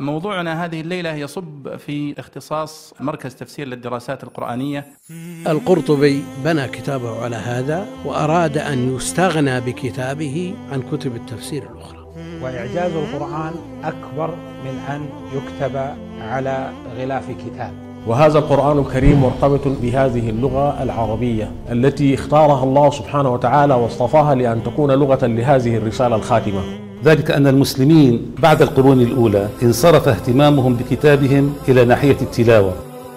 موضوعنا هذه الليلة يصب في اختصاص مركز تفسير للدراسات القرآنية. القرطبي بنى كتابه على هذا، وأراد أن يستغنى بكتابه عن كتب التفسير الأخرى. وإعجاز القرآن أكبر من أن يكتب على غلاف كتاب. وهذا القرآن الكريم مرتبط بهذه اللغة العربية التي اختارها الله سبحانه وتعالى واصطفاها لأن تكون لغة لهذه الرسالة الخاتمة. ذلك أن المسلمين بعد القرون الأولى انصرف اهتمامهم بكتابهم إلى ناحية التلاوة.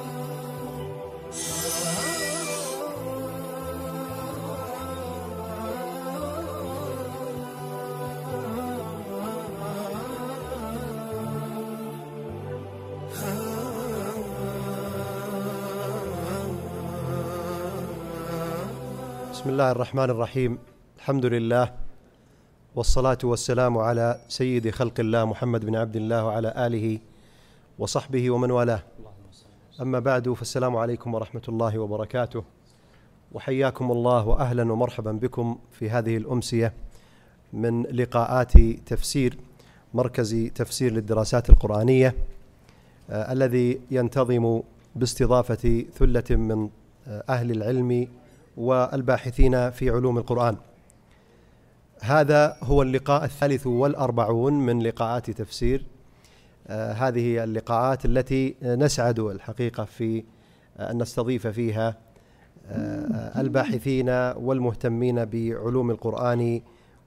بسم الله الرحمن الرحيم. الحمد لله والصلاة والسلام على سيد خلق الله محمد بن عبد الله وعلى آله وصحبه ومن والاه. أما بعد، فالسلام عليكم ورحمة الله وبركاته، وحياكم الله وأهلا ومرحبا بكم في هذه الأمسية من لقاءات تفسير مركز تفسير للدراسات القرآنية الذي ينتظم باستضافة ثلة من أهل العلم والباحثين في علوم القرآن. هذا هو اللقاء 43 من لقاءات تفسير. هذه اللقاءات التي نسعد الحقيقة في أن نستضيف فيها الباحثين والمهتمين بعلوم القرآن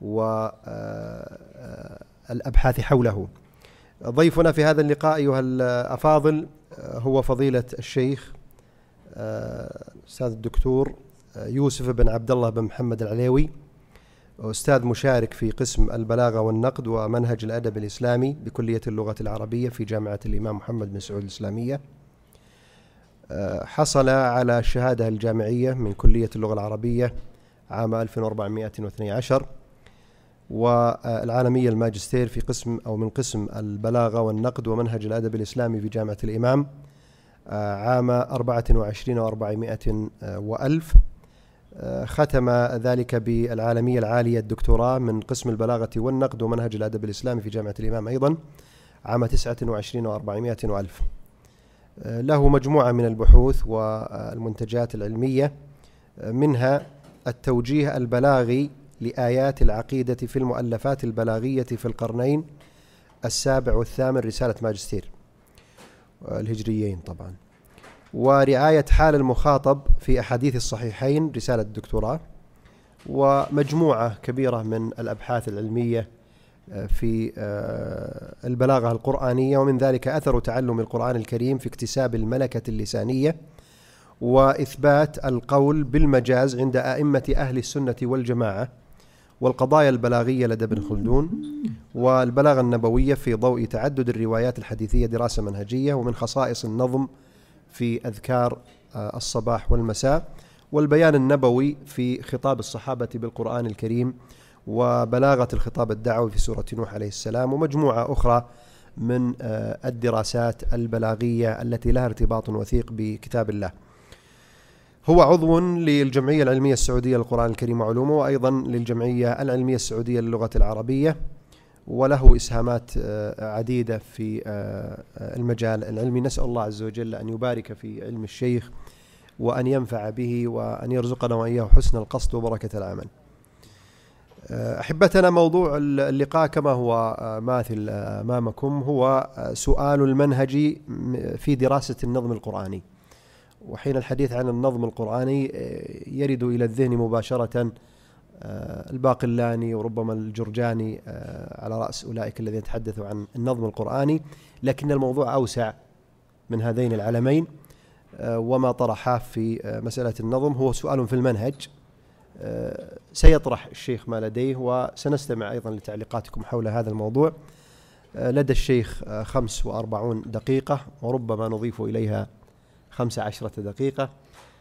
والأبحاث حوله. ضيفنا في هذا اللقاء أيها الأفاضل هو فضيلة الشيخ الأستاذ الدكتور يوسف بن عبد الله بن محمد العليوي، أستاذ مشارك في قسم البلاغة والنقد ومنهج الأدب الإسلامي بكلية اللغة العربية في جامعة الإمام محمد بن سعود الإسلامية. حصل على الشهادة الجامعية من كلية اللغة العربية عام 1412، والعالمية الماجستير في قسم أو من قسم البلاغة والنقد ومنهج الأدب الإسلامي في جامعة الإمام عام 24 و400 وألف. ختم ذلك بالعالمية العالية الدكتوراه من قسم البلاغة والنقد ومنهج الأدب الإسلامي في جامعة الإمام أيضا عام 29 و400 وألف. له مجموعة من البحوث والمنتجات العلمية، منها التوجيه البلاغي لآيات العقيدة في المؤلفات البلاغية في القرنين السابع والثامن، رسالة ماجستير الهجريين طبعا، ورعاية حال المخاطب في أحاديث الصحيحين، رسالة دكتوراه، ومجموعة كبيرة من الأبحاث العلمية في البلاغة القرآنية، ومن ذلك أثر تعلم القرآن الكريم في اكتساب الملكة اللسانية وإثبات القول بالمجاز عند أئمة أهل السنة والجماعة، والقضايا البلاغية لدى ابن خلدون، والبلاغة النبوية في ضوء تعدد الروايات الحديثية دراسة منهجية، ومن خصائص النظم في أذكار الصباح والمساء، والبيان النبوي في خطاب الصحابة بالقرآن الكريم، وبلاغة الخطاب الدعوي في سورة نوح عليه السلام، ومجموعة أخرى من الدراسات البلاغية التي لها ارتباط وثيق بكتاب الله. هو عضو للجمعية العلمية السعودية للقرآن الكريم وعلومه، وأيضا للجمعية العلمية السعودية للغة العربية، وله إسهامات عديدة في المجال العلمي. نسأل الله عز وجل أن يبارك في علم الشيخ وأن ينفع به وأن يرزقنا وإياه حسن القصد وبركة العمل. أحبتنا، موضوع اللقاء كما هو ماثل أمامكم هو سؤال المنهج في دراسة النظم القرآني. وحين الحديث عن النظم القرآني يرد إلى الذهن مباشرة الباقلاني وربما الجرجاني على رأس أولئك الذين تحدثوا عن النظم القرآني، لكن الموضوع أوسع من هذين العلمين، وما طرحه في مسألة النظم هو سؤال في المنهج. سيطرح الشيخ ما لديه، وسنستمع أيضا لتعليقاتكم حول هذا الموضوع. لدى الشيخ 45 دقيقة، وربما نضيف إليها 15 دقيقة،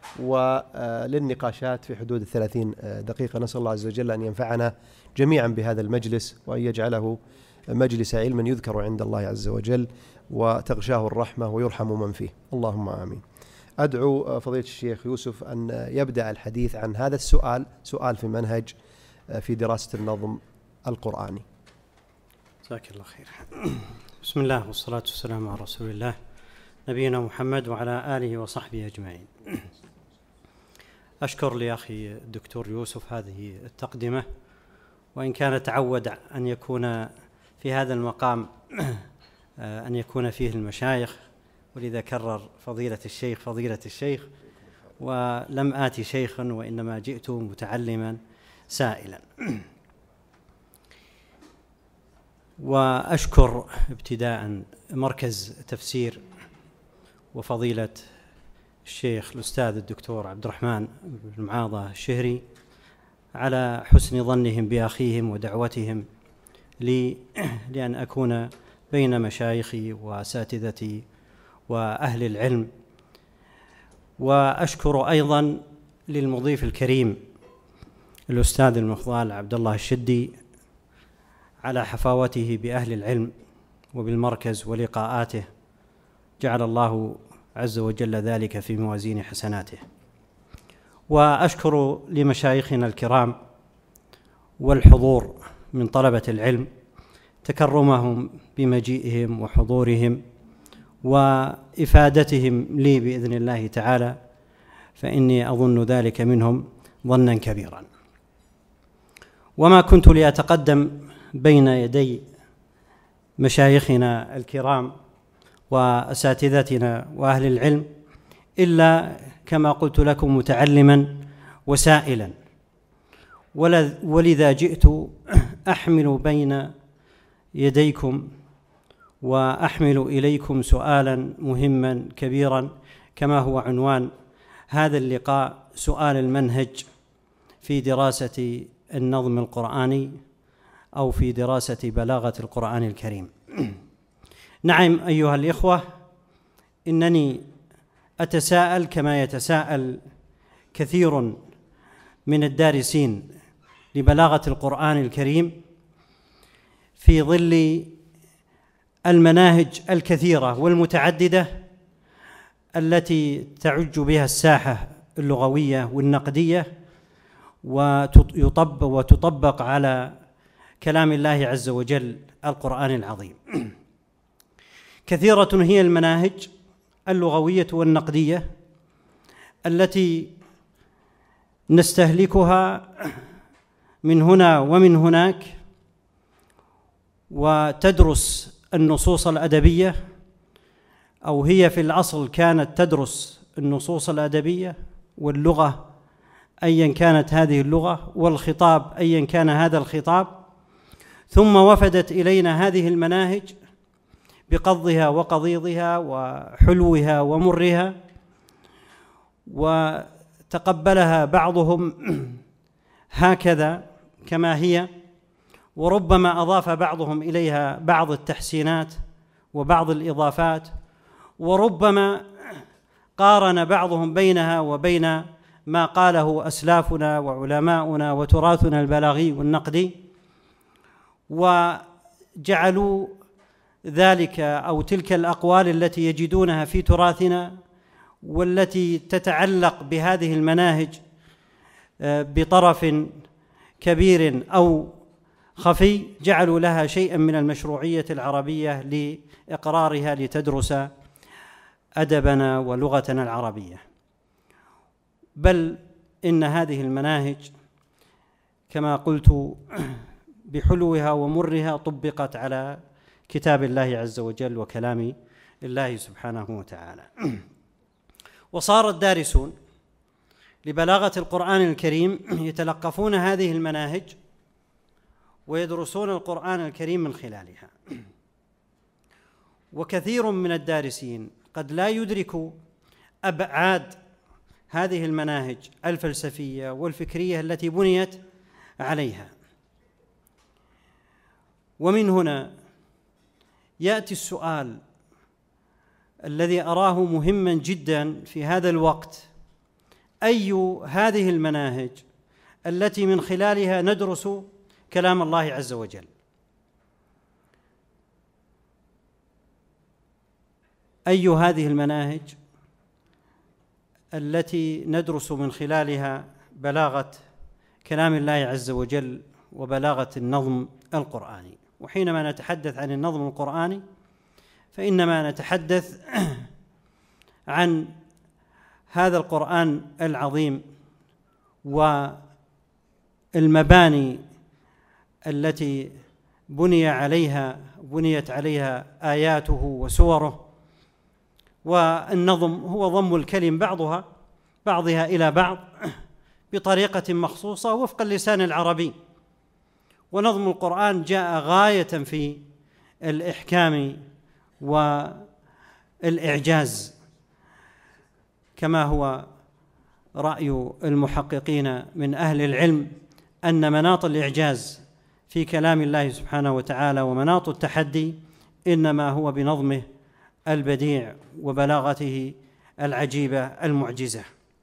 وللنقاشات في حدود 30 دقيقة. نسأل الله عز وجل أن ينفعنا جميعا بهذا المجلس، وأن يجعله مجلس علم يذكر عند الله عز وجل وتغشاه الرحمة ويرحم من فيه، اللهم آمين. أدعو فضيلة الشيخ يوسف أن يبدأ الحديث عن هذا السؤال، سؤال في منهج في دراسة النظم القرآني. جزاك الله خير. بسم الله والصلاة والسلام على رسول الله نبينا محمد وعلى آله وصحبه أجمعين. أشكر لأخي الدكتور يوسف هذه التقدمة، وإن كان تعود أن يكون في هذا المقام أن يكون فيه المشايخ، ولذا كرر فضيلة الشيخ، ولم آتي شيخا وإنما جئت متعلما سائلا. وأشكر ابتداء مركز تفسير وفضيلة الشيخ الأستاذ الدكتور عبد الرحمن بن معاضة الشهري على حسن ظنهم بأخيهم ودعوتهم لي لأن أكون بين مشايخي وأساتذتي وأهل العلم. وأشكر أيضا للمضيف الكريم الأستاذ المفضل عبد الله الشدي على حفاوته بأهل العلم وبالمركز ولقاءاته، جعل الله عز وجل ذلك في موازين حسناته. وأشكر لمشايخنا الكرام والحضور من طلبة العلم تكرمهم بمجيئهم وحضورهم وإفادتهم لي بإذن الله تعالى، فإني أظن ذلك منهم ظنا كبيرا. وما كنت لأتقدم بين يدي مشايخنا الكرام وأساتذتنا وأهل العلم إلا كما قلت لكم متعلما وسائلا، ولذا جئت أحمل بين يديكم وأحمل إليكم سؤالا مهما كبيرا كما هو عنوان هذا اللقاء: سؤال المنهج في دراسة النظم القرآني أو في دراسة بلاغة القرآن الكريم. نعم أيها الإخوة، إنني أتساءل كما يتساءل كثير من الدارسين لبلاغة القرآن الكريم في ظل المناهج الكثيرة والمتعددة التي تعج بها الساحة اللغوية والنقدية وتطبق على كلام الله عز وجل القرآن العظيم. كثيرة هي المناهج اللغوية والنقدية التي نستهلكها من هنا ومن هناك، وتدرس النصوص الأدبية، أو هي في الأصل كانت تدرس النصوص الأدبية واللغة أيا كانت هذه اللغة، والخطاب أيا كان هذا الخطاب، ثم وفدت إلينا هذه المناهج بقضها وقضيضها وحلوها ومرها، وتقبلها بعضهم هكذا كما هي، وربما أضاف بعضهم إليها بعض التحسينات وبعض الإضافات، وربما قارن بعضهم بينها وبين ما قاله أسلافنا وعلماؤنا وتراثنا البلاغي والنقدي، وجعلوا ذلك أو تلك الأقوال التي يجدونها في تراثنا والتي تتعلق بهذه المناهج بطرف كبير أو خفي، جعلوا لها شيئا من المشروعية العربية لإقرارها لتدرس أدبنا ولغتنا العربية. بل إن هذه المناهج كما قلت بحلوها ومرها طبقت على كتاب الله عز وجل وكلام الله سبحانه وتعالى. وصار الدارسون لبلاغة القرآن الكريم يتلقفون هذه المناهج ويدرسون القرآن الكريم من خلالها. وكثير من الدارسين قد لا يدرك أبعاد هذه المناهج الفلسفية والفكرية التي بنيت عليها. ومن هنا يأتي السؤال الذي أراه مهما جدا في هذا الوقت: أي هذه المناهج التي من خلالها ندرس كلام الله عز وجل؟ أي هذه المناهج التي ندرس من خلالها بلاغة كلام الله عز وجل وبلاغة النظم القرآني؟ وحينما نتحدث عن النظم القرآني فإنما نتحدث عن هذا القرآن العظيم والمباني التي بنيت عليها آياته وسوره. والنظم هو ضم الكلم بعضها إلى بعض بطريقة مخصوصة وفق اللسان العربي. ونظم القرآن جاء غاية في الإحكام والإعجاز، كما هو رأي المحققين من أهل العلم أن مناط الإعجاز في كلام الله سبحانه وتعالى ومناط التحدي إنما هو بنظمه البديع وبلاغته العجيبة المعجزة.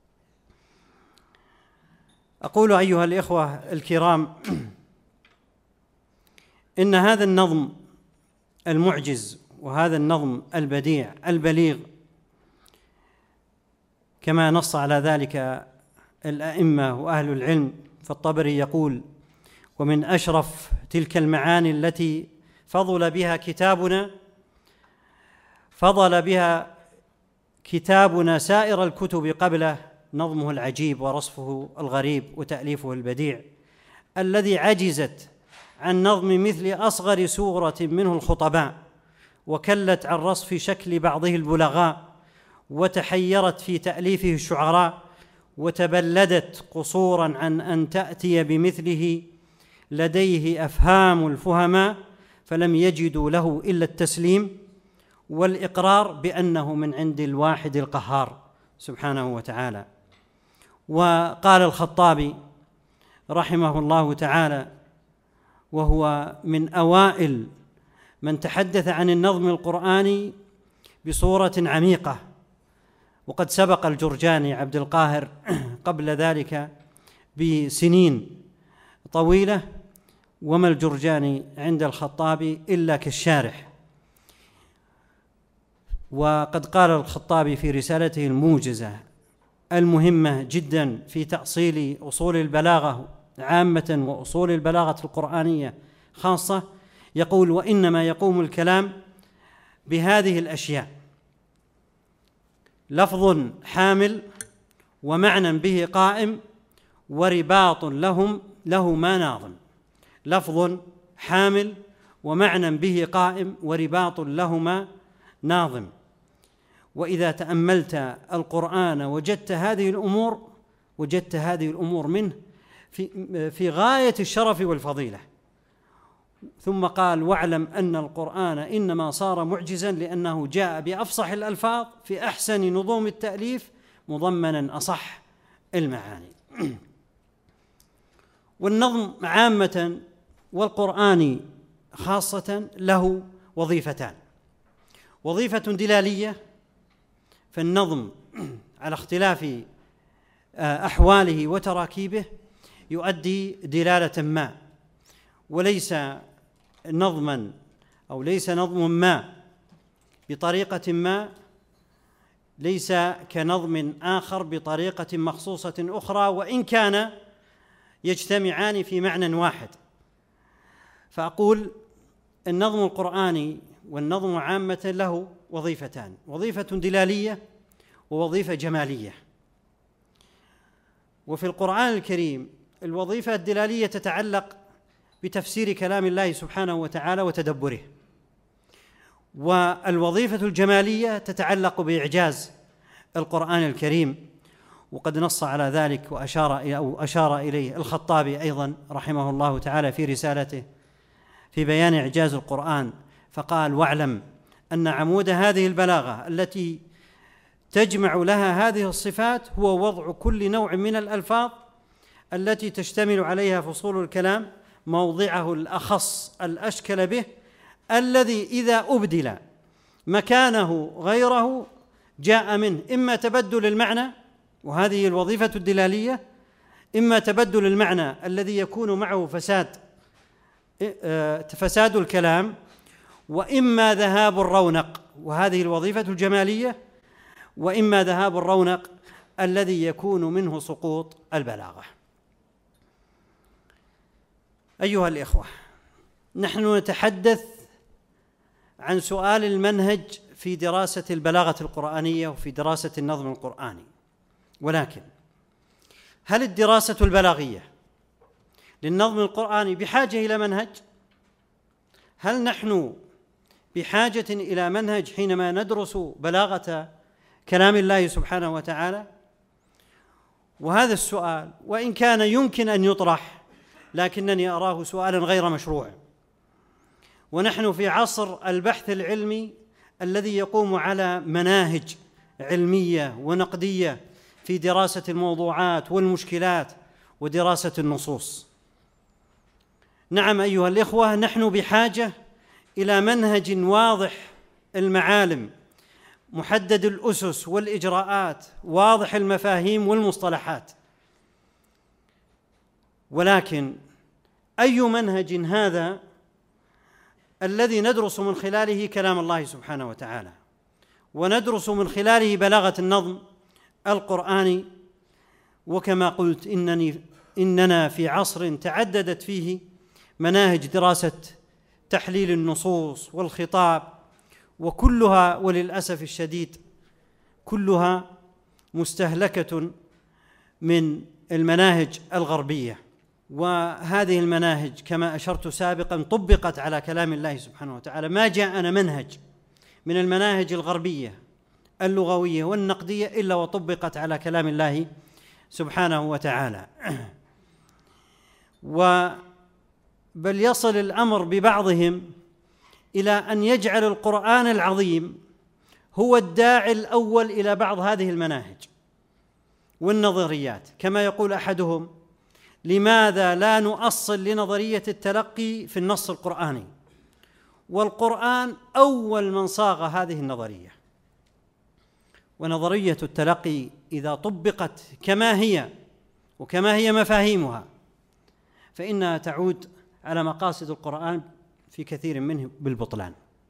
أقول أيها الإخوة الكرام إن هذا النظم المعجز وهذا النظم البديع البليغ كما نص على ذلك الأئمة وأهل العلم، فالطبري يقول: ومن أشرف تلك المعاني التي فضل بها كتابنا سائر الكتب قبله نظمه العجيب ورصفه الغريب وتأليفه البديع، الذي عجزت عن نظم مثل أصغر سورة منه الخطباء، وكلت عن رصف شكل بعضه البلغاء، وتحيرت في تأليفه الشعراء، وتبلدت قصورا عن أن تأتي بمثله لديه أفهام الفهماء، فلم يجدوا له إلا التسليم والإقرار بأنه من عند الواحد القهار سبحانه وتعالى. وقال الخطابي رحمه الله تعالى، وهو من أوائل من تحدث عن النظم القرآني بصورة عميقة، وقد سبق الجرجاني عبد القاهر قبل ذلك بسنين طويلة، وما الجرجاني عند الخطابي إلا كالشارح. وقد قال الخطابي في رسالته الموجزة المهمة جدا في تأصيل أصول البلاغة عامة وأصول البلاغة القرآنية خاصة، يقول: وإنما يقوم الكلام بهذه الأشياء: لفظ حامل، ومعنى به قائم، ورباط لهما ناظم. لفظ حامل ومعنى به قائم ورباط لهما ناظم. وإذا تأملت القرآن وجدت هذه الأمور منه في غاية الشرف والفضيلة. ثم قال: واعلم أن القرآن إنما صار معجزا لأنه جاء بأفصح الألفاظ في أحسن نظوم التأليف مضمنا أصح المعاني. والنظم عامة والقرآن خاصة له وظيفتان: وظيفة دلالية، فالنظم على اختلاف أحواله وتراكيبه يؤدي دلالة ما، وليس نظما أو ليس نظم ما بطريقة ما ليس كنظم آخر بطريقة مخصوصة أخرى، وإن كان يجتمعان في معنى واحد. فأقول النظم القرآني والنظم عامة له وظيفتان: وظيفة دلالية ووظيفة جمالية. وفي القرآن الكريم الوظيفة الدلالية تتعلق بتفسير كلام الله سبحانه وتعالى وتدبره، والوظيفة الجمالية تتعلق بإعجاز القرآن الكريم، وقد نص على ذلك وأشار إليه الخطابي أيضا رحمه الله تعالى في رسالته في بيان إعجاز القرآن، فقال: واعلم أن عمود هذه البلاغة التي تجمع لها هذه الصفات هو وضع كل نوع من الألفاظ التي تشتمل عليها فصول الكلام موضعه الأخص الأشكل به، الذي إذا أبدل مكانه غيره جاء منه إما تبدل المعنى، وهذه الوظيفة الدلالية، إما تبدل المعنى الذي يكون معه فساد الكلام، وإما ذهاب الرونق، وهذه الوظيفة الجمالية، وإما ذهاب الرونق الذي يكون منه سقوط البلاغة. أيها الإخوة، نحن نتحدث عن سؤال المنهج في دراسة البلاغة القرآنية وفي دراسة النظم القرآني، ولكن هل الدراسة البلاغية للنظم القرآني بحاجة إلى منهج؟ هل نحن بحاجة إلى منهج حينما ندرس بلاغة كلام الله سبحانه وتعالى؟ وهذا السؤال وإن كان يمكن أن يطرح، لكنني أراه سؤالا غير مشروع، ونحن في عصر البحث العلمي الذي يقوم على مناهج علمية ونقدية في دراسة الموضوعات والمشكلات ودراسة النصوص. نعم أيها الإخوة، نحن بحاجة إلى منهج واضح المعالم، محدد الأسس والإجراءات، واضح المفاهيم والمصطلحات. ولكن أي منهج هذا الذي ندرس من خلاله كلام الله سبحانه وتعالى، وندرس من خلاله بلاغة النظم القرآني؟ وكما قلت إننا في عصر تعددت فيه مناهج دراسة تحليل النصوص والخطاب، وكلها وللأسف الشديد كلها مستهلكة من المناهج الغربية. وهذه المناهج كما أشرت سابقا طبقت على كلام الله سبحانه وتعالى. ما جاءنا منهج من المناهج الغربية اللغوية والنقدية إلا وطبقت على كلام الله سبحانه وتعالى. بل يصل الأمر ببعضهم إلى أن يجعل القرآن العظيم هو الداعي الأول إلى بعض هذه المناهج والنظريات، كما يقول أحدهم: لماذا لا نؤصل لنظرية التلقي في النص القرآني؟ والقرآن أول من صاغ هذه النظرية. ونظرية التلقي إذا طبقت كما هي وكما هي مفاهيمها فإنها تعود على مقاصد القرآن في كثير منه بالبطلان.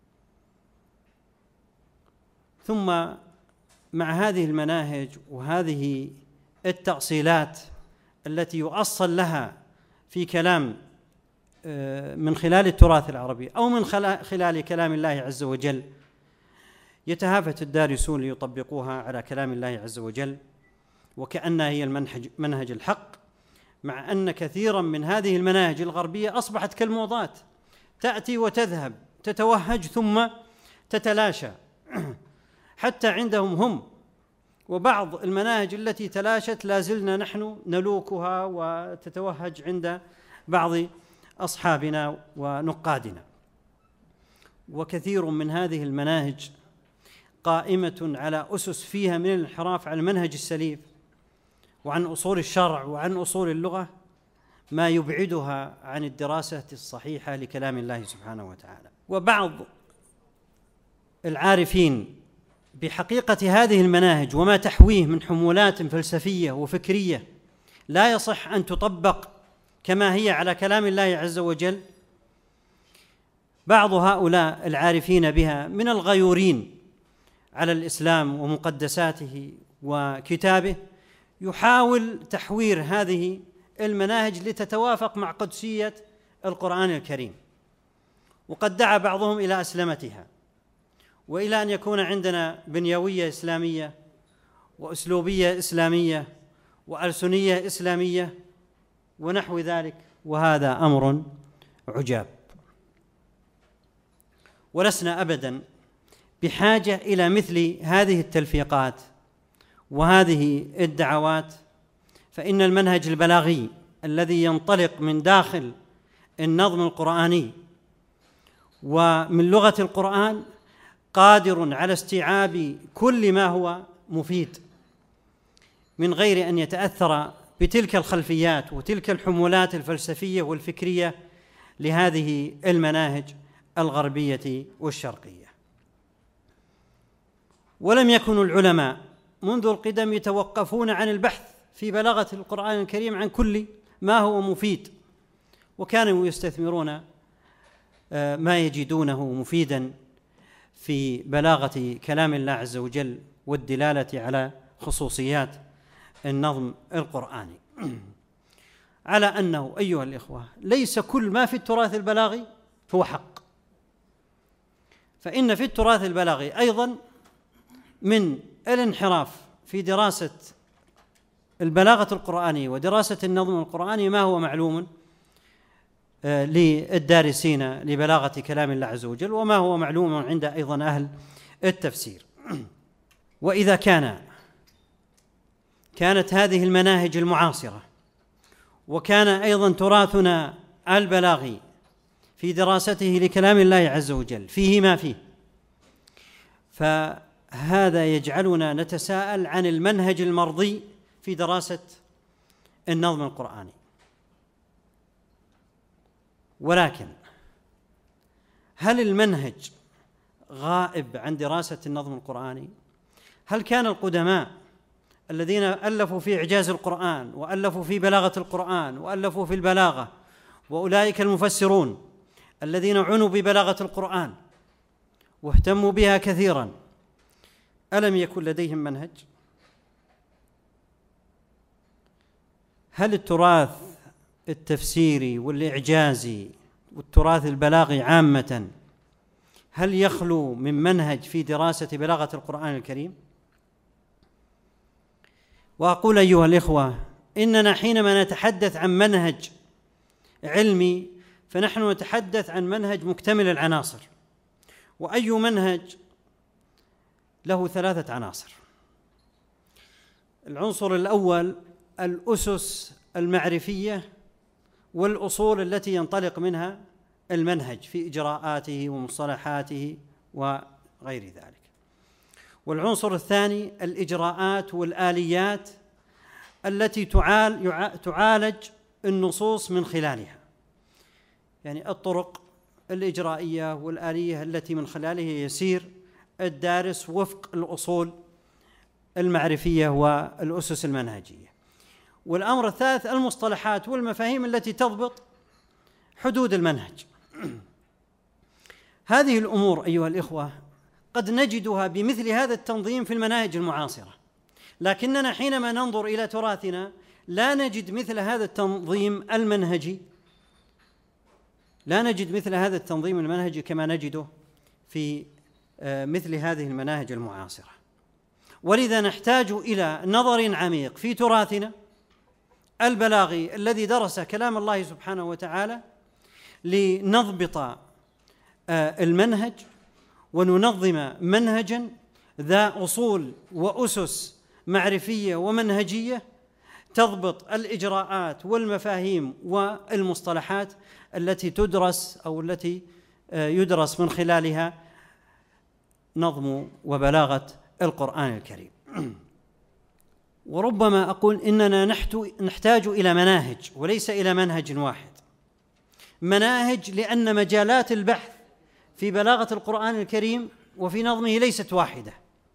ثم مع هذه المناهج وهذه التأصيلات التي يؤصل لها في كلام من خلال التراث العربي أو من خلال كلام الله عز وجل، يتهافت الدارسون ليطبقوها على كلام الله عز وجل وكأنها هي المنهج الحق، مع أن كثيرا من هذه المناهج الغربية أصبحت كالموضات، تأتي وتذهب، تتوهج ثم تتلاشى حتى عندهم هم. وبعض المناهج التي تلاشت لا زلنا نحن نلوكها وتتوهج عند بعض أصحابنا ونقادنا. وكثير من هذه المناهج قائمة على أسس فيها من الانحراف عن المنهج السليم وعن أصول الشرع وعن أصول اللغة ما يبعدها عن الدراسة الصحيحة لكلام الله سبحانه وتعالى. وبعض العارفين بحقيقة هذه المناهج وما تحويه من حمولات فلسفية وفكرية لا يصح أن تطبق كما هي على كلام الله عز وجل، بعض هؤلاء العارفين بها من الغيورين على الإسلام ومقدساته وكتابه يحاول تحوير هذه المناهج لتتوافق مع قدسية القرآن الكريم، وقد دعا بعضهم إلى أسلمتها وإلى أن يكون عندنا بنيوية إسلامية وأسلوبية إسلامية وألسنية إسلامية ونحو ذلك، وهذا أمر عجاب. ولسنا أبدا بحاجة إلى مثل هذه التلفيقات وهذه الدعوات، فإن المنهج البلاغي الذي ينطلق من داخل النظم القرآني ومن لغة القرآن قادر على استيعاب كل ما هو مفيد من غير أن يتأثر بتلك الخلفيات وتلك الحمولات الفلسفية والفكرية لهذه المناهج الغربية والشرقية. ولم يكن العلماء منذ القدم يتوقفون عن البحث في بلاغة القرآن الكريم عن كل ما هو مفيد، وكانوا يستثمرون ما يجدونه مفيدا في بلاغة كلام الله عز وجل والدلالة على خصوصيات النظم القرآني. على أنه أيها الإخوة ليس كل ما في التراث البلاغي هو حق، فإن في التراث البلاغي أيضا من الانحراف في دراسة البلاغة القرآنية ودراسة النظم القرآني ما هو معلوم للدارسين لبلاغة كلام الله عز وجل، وما هو معلوم عند أيضا أهل التفسير. وإذا كانت هذه المناهج المعاصرة وكان أيضا تراثنا البلاغي في دراسته لكلام الله عز وجل فيه ما فيه، فهذا يجعلنا نتساءل عن المنهج المرضي في دراسة النظم القرآني. ولكن هل المنهج غائب عن دراسة النظم القرآني؟ هل كان القدماء الذين ألفوا في إعجاز القرآن وألفوا في بلاغة القرآن وألفوا في البلاغة، وأولئك المفسرون الذين عنوا ببلاغة القرآن واهتموا بها كثيرا، ألم يكن لديهم منهج؟ هل التراث التفسيري والإعجازي والتراث البلاغي عامة هل يخلو من منهج في دراسة بلاغة القرآن الكريم؟ وأقول أيها الإخوة، إننا حينما نتحدث عن منهج علمي فنحن نتحدث عن منهج مكتمل العناصر، وأي منهج له 3 عناصر. العنصر الأول الأسس المعرفية والأصول التي ينطلق منها المنهج في إجراءاته ومصطلحاته وغير ذلك. والعنصر الثاني الإجراءات والآليات التي تعالج النصوص من خلالها، يعني الطرق الإجرائية والآلية التي من خلالها يسير الدارس وفق الأصول المعرفية والأسس المنهجية. والأمر الثالث المصطلحات والمفاهيم التي تضبط حدود المنهج. هذه الأمور أيها الإخوة قد نجدها بمثل هذا التنظيم في المناهج المعاصرة، لكننا حينما ننظر إلى تراثنا لا نجد مثل هذا التنظيم المنهجي، لا نجد مثل هذا التنظيم المنهجي كما نجده في مثل هذه المناهج المعاصرة. ولذا نحتاج إلى نظر عميق في تراثنا البلاغي الذي درس كلام الله سبحانه وتعالى لنضبط المنهج وننظم منهجا ذا أصول وأسس معرفية ومنهجية تضبط الإجراءات والمفاهيم والمصطلحات التي تدرس أو التي يدرس من خلالها نظم وبلاغة القرآن الكريم. وربما أقول إننا نحتاج إلى مناهج وليس إلى منهج واحد. مناهج لأن مجالات البحث في بلاغة القرآن الكريم وفي نظمه ليست واحدة،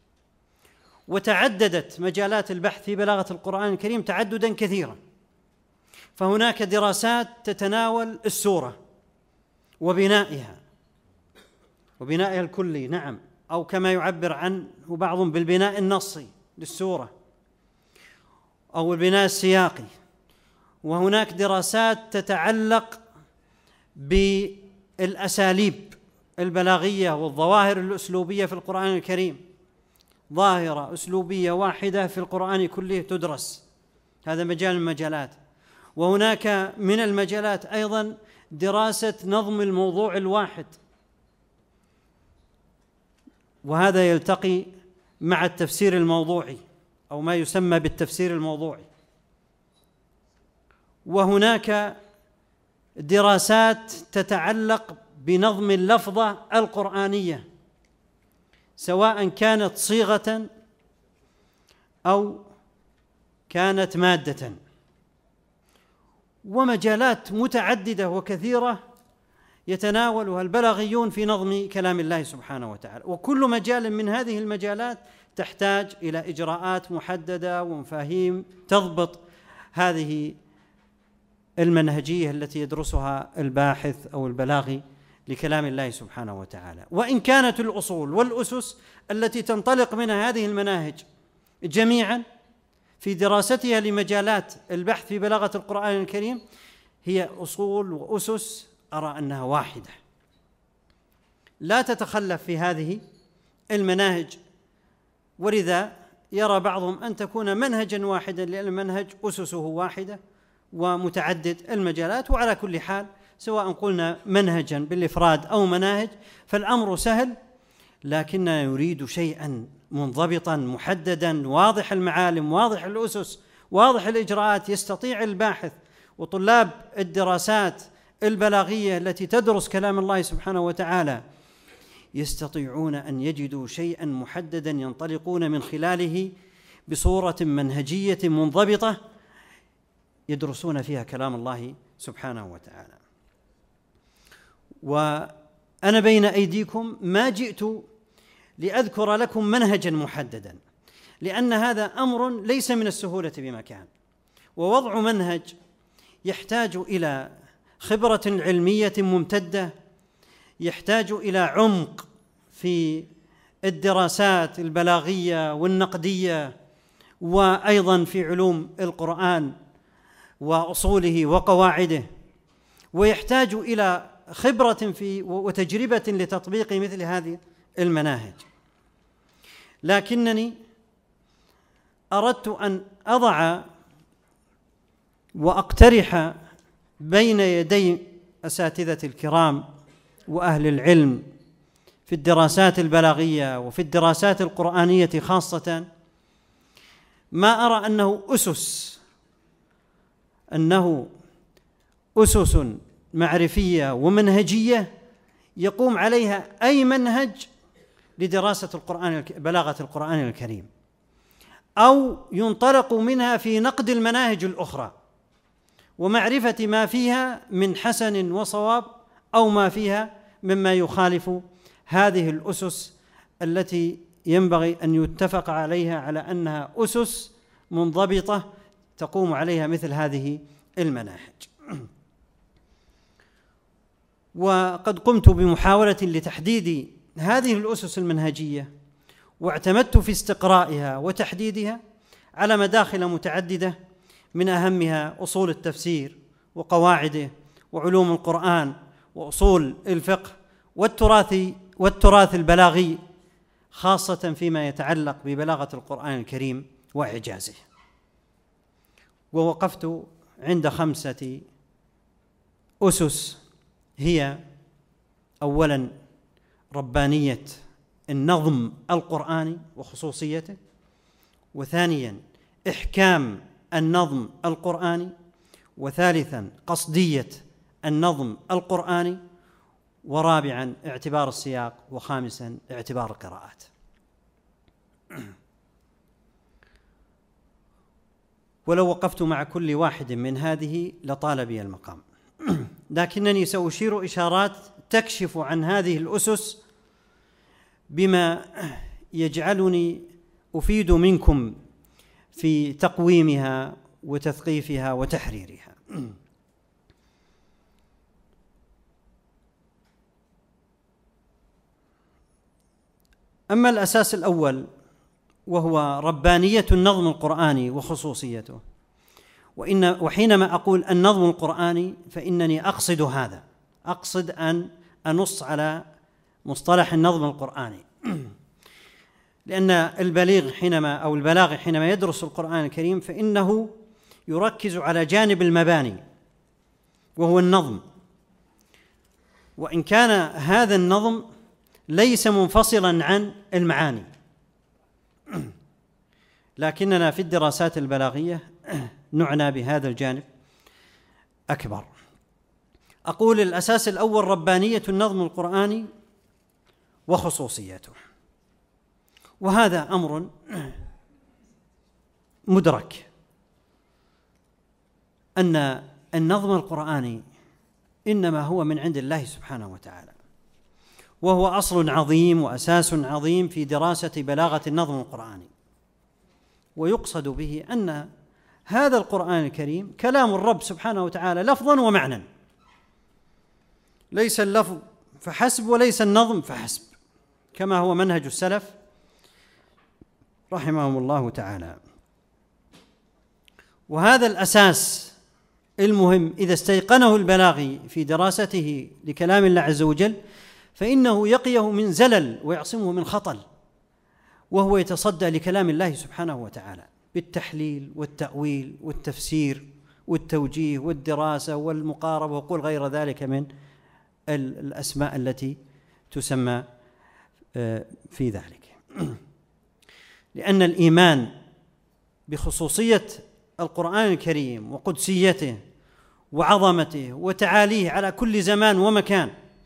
وتعددت مجالات البحث في بلاغة القرآن الكريم تعددا كثيرا. فهناك دراسات تتناول السورة وبنائها الكلي، نعم، أو كما يعبر عنه بعضهم بالبناء النصي للسورة أو البناء السياقي. وهناك دراسات تتعلق بالأساليب البلاغية والظواهر الأسلوبية في القرآن الكريم، ظاهرة أسلوبية واحدة في القرآن كله تدرس، هذا مجال من المجالات. وهناك من المجالات أيضا دراسة نظم الموضوع الواحد، وهذا يلتقي مع التفسير الموضوعي أو ما يسمى بالتفسير الموضوعي. وهناك دراسات تتعلق بنظم اللفظة القرآنية سواء كانت صيغة أو كانت مادة، ومجالات متعددة وكثيرة يتناولها البلاغيون في نظم كلام الله سبحانه وتعالى. وكل مجال من هذه المجالات تحتاج إلى إجراءات محددة ومفاهيم تضبط هذه المنهجية التي يدرسها الباحث أو البلاغي لكلام الله سبحانه وتعالى. وإن كانت الأصول والأسس التي تنطلق منها هذه المناهج جميعا في دراستها لمجالات البحث في بلاغة القرآن الكريم هي أصول وأسس أرى أنها واحدة، لا تتخلف في هذه المناهج، ولذا يرى بعضهم أن تكون منهجا واحدا، لأن المنهج أسسه واحدة ومتعدد المجالات. وعلى كل حال سواء قلنا منهجا بالإفراد أو مناهج فالأمر سهل، لكننا نريد شيئا منضبطا محددا واضح المعالم واضح الأسس واضح الإجراءات، يستطيع الباحث وطلاب الدراسات البلاغية التي تدرس كلام الله سبحانه وتعالى يستطيعون أن يجدوا شيئا محددا ينطلقون من خلاله بصورة منهجية منضبطة يدرسون فيها كلام الله سبحانه وتعالى. وأنا بين أيديكم ما جئت لأذكر لكم منهجا محددا، لأن هذا أمر ليس من السهولة بمكان، ووضع منهج يحتاج إلى خبرة علمية ممتدة، يحتاج إلى عمق في الدراسات البلاغية والنقدية، وأيضا في علوم القرآن وأصوله وقواعده، ويحتاج إلى خبرة في وتجربة لتطبيق مثل هذه المناهج. لكنني أردت أن أضع وأقترح بين يدي أساتذة الكرام وأهل العلم في الدراسات البلاغية وفي الدراسات القرآنية خاصة ما أرى أنه أسس معرفية ومنهجية يقوم عليها أي منهج لدراسة بلاغة القرآن الكريم، أو ينطلق منها في نقد المناهج الأخرى ومعرفة ما فيها من حسن وصواب أو ما فيها مما يخالف هذه الأسس التي ينبغي أن يتفق عليها على أنها أسس منضبطة تقوم عليها مثل هذه المناهج. وقد قمت بمحاولة لتحديد هذه الأسس المنهجية، واعتمدت في استقرائها وتحديدها على مداخل متعددة، من أهمها أصول التفسير وقواعده وعلوم القرآن وأصول الفقه والتراث البلاغي، خاصة فيما يتعلق ببلاغة القرآن الكريم وإعجازه. ووقفت عند 5 أسس، هي أولا ربانية النظم القرآني وخصوصيته، وثانيا إحكام النظم القرآني، وثالثا قصدية النظم القرآني، ورابعا اعتبار السياق، وخامسا اعتبار القراءات. ولو وقفت مع كل واحد من هذه لطال بي المقام، لكنني سأشير إشارات تكشف عن هذه الأسس بما يجعلني أفيد منكم في تقويمها وتثقيفها وتحريرها. أما الأساس الأول وهو ربانية النظم القرآني وخصوصيته، وحينما أقول النظم القرآني فإنني أقصد هذا، أقصد أن أنص على مصطلح النظم القرآني، لأن البلاغ حينما يدرس القرآن الكريم فإنه يركز على جانب المباني وهو النظم، وإن كان هذا النظم ليس منفصلا عن المعاني، لكننا في الدراسات البلاغية نعنى بهذا الجانب أكبر. أقول الأساس الأول ربانية النظم القرآني وخصوصيته، وهذا أمر مدرك، أن النظم القرآني إنما هو من عند الله سبحانه وتعالى، وهو أصل عظيم وأساس عظيم في دراسة بلاغة النظم القرآني. ويقصد به أن هذا القرآن الكريم كلام الرب سبحانه وتعالى لفظا ومعنى، ليس اللفظ فحسب وليس النظم فحسب، كما هو منهج السلف رحمهم الله تعالى. وهذا الأساس المهم إذا استيقنه البلاغي في دراسته لكلام الله عز وجل فإنه يقيه من زلل ويعصمه من خطل، وهو يتصدى لكلام الله سبحانه وتعالى بالتحليل والتأويل والتفسير والتوجيه والدراسة والمقاربة وقل غير ذلك من الأسماء التي تسمى في ذلك. لأن الإيمان بخصوصية القرآن الكريم وقدسيته وعظمته وتعاليه على كل زمان ومكان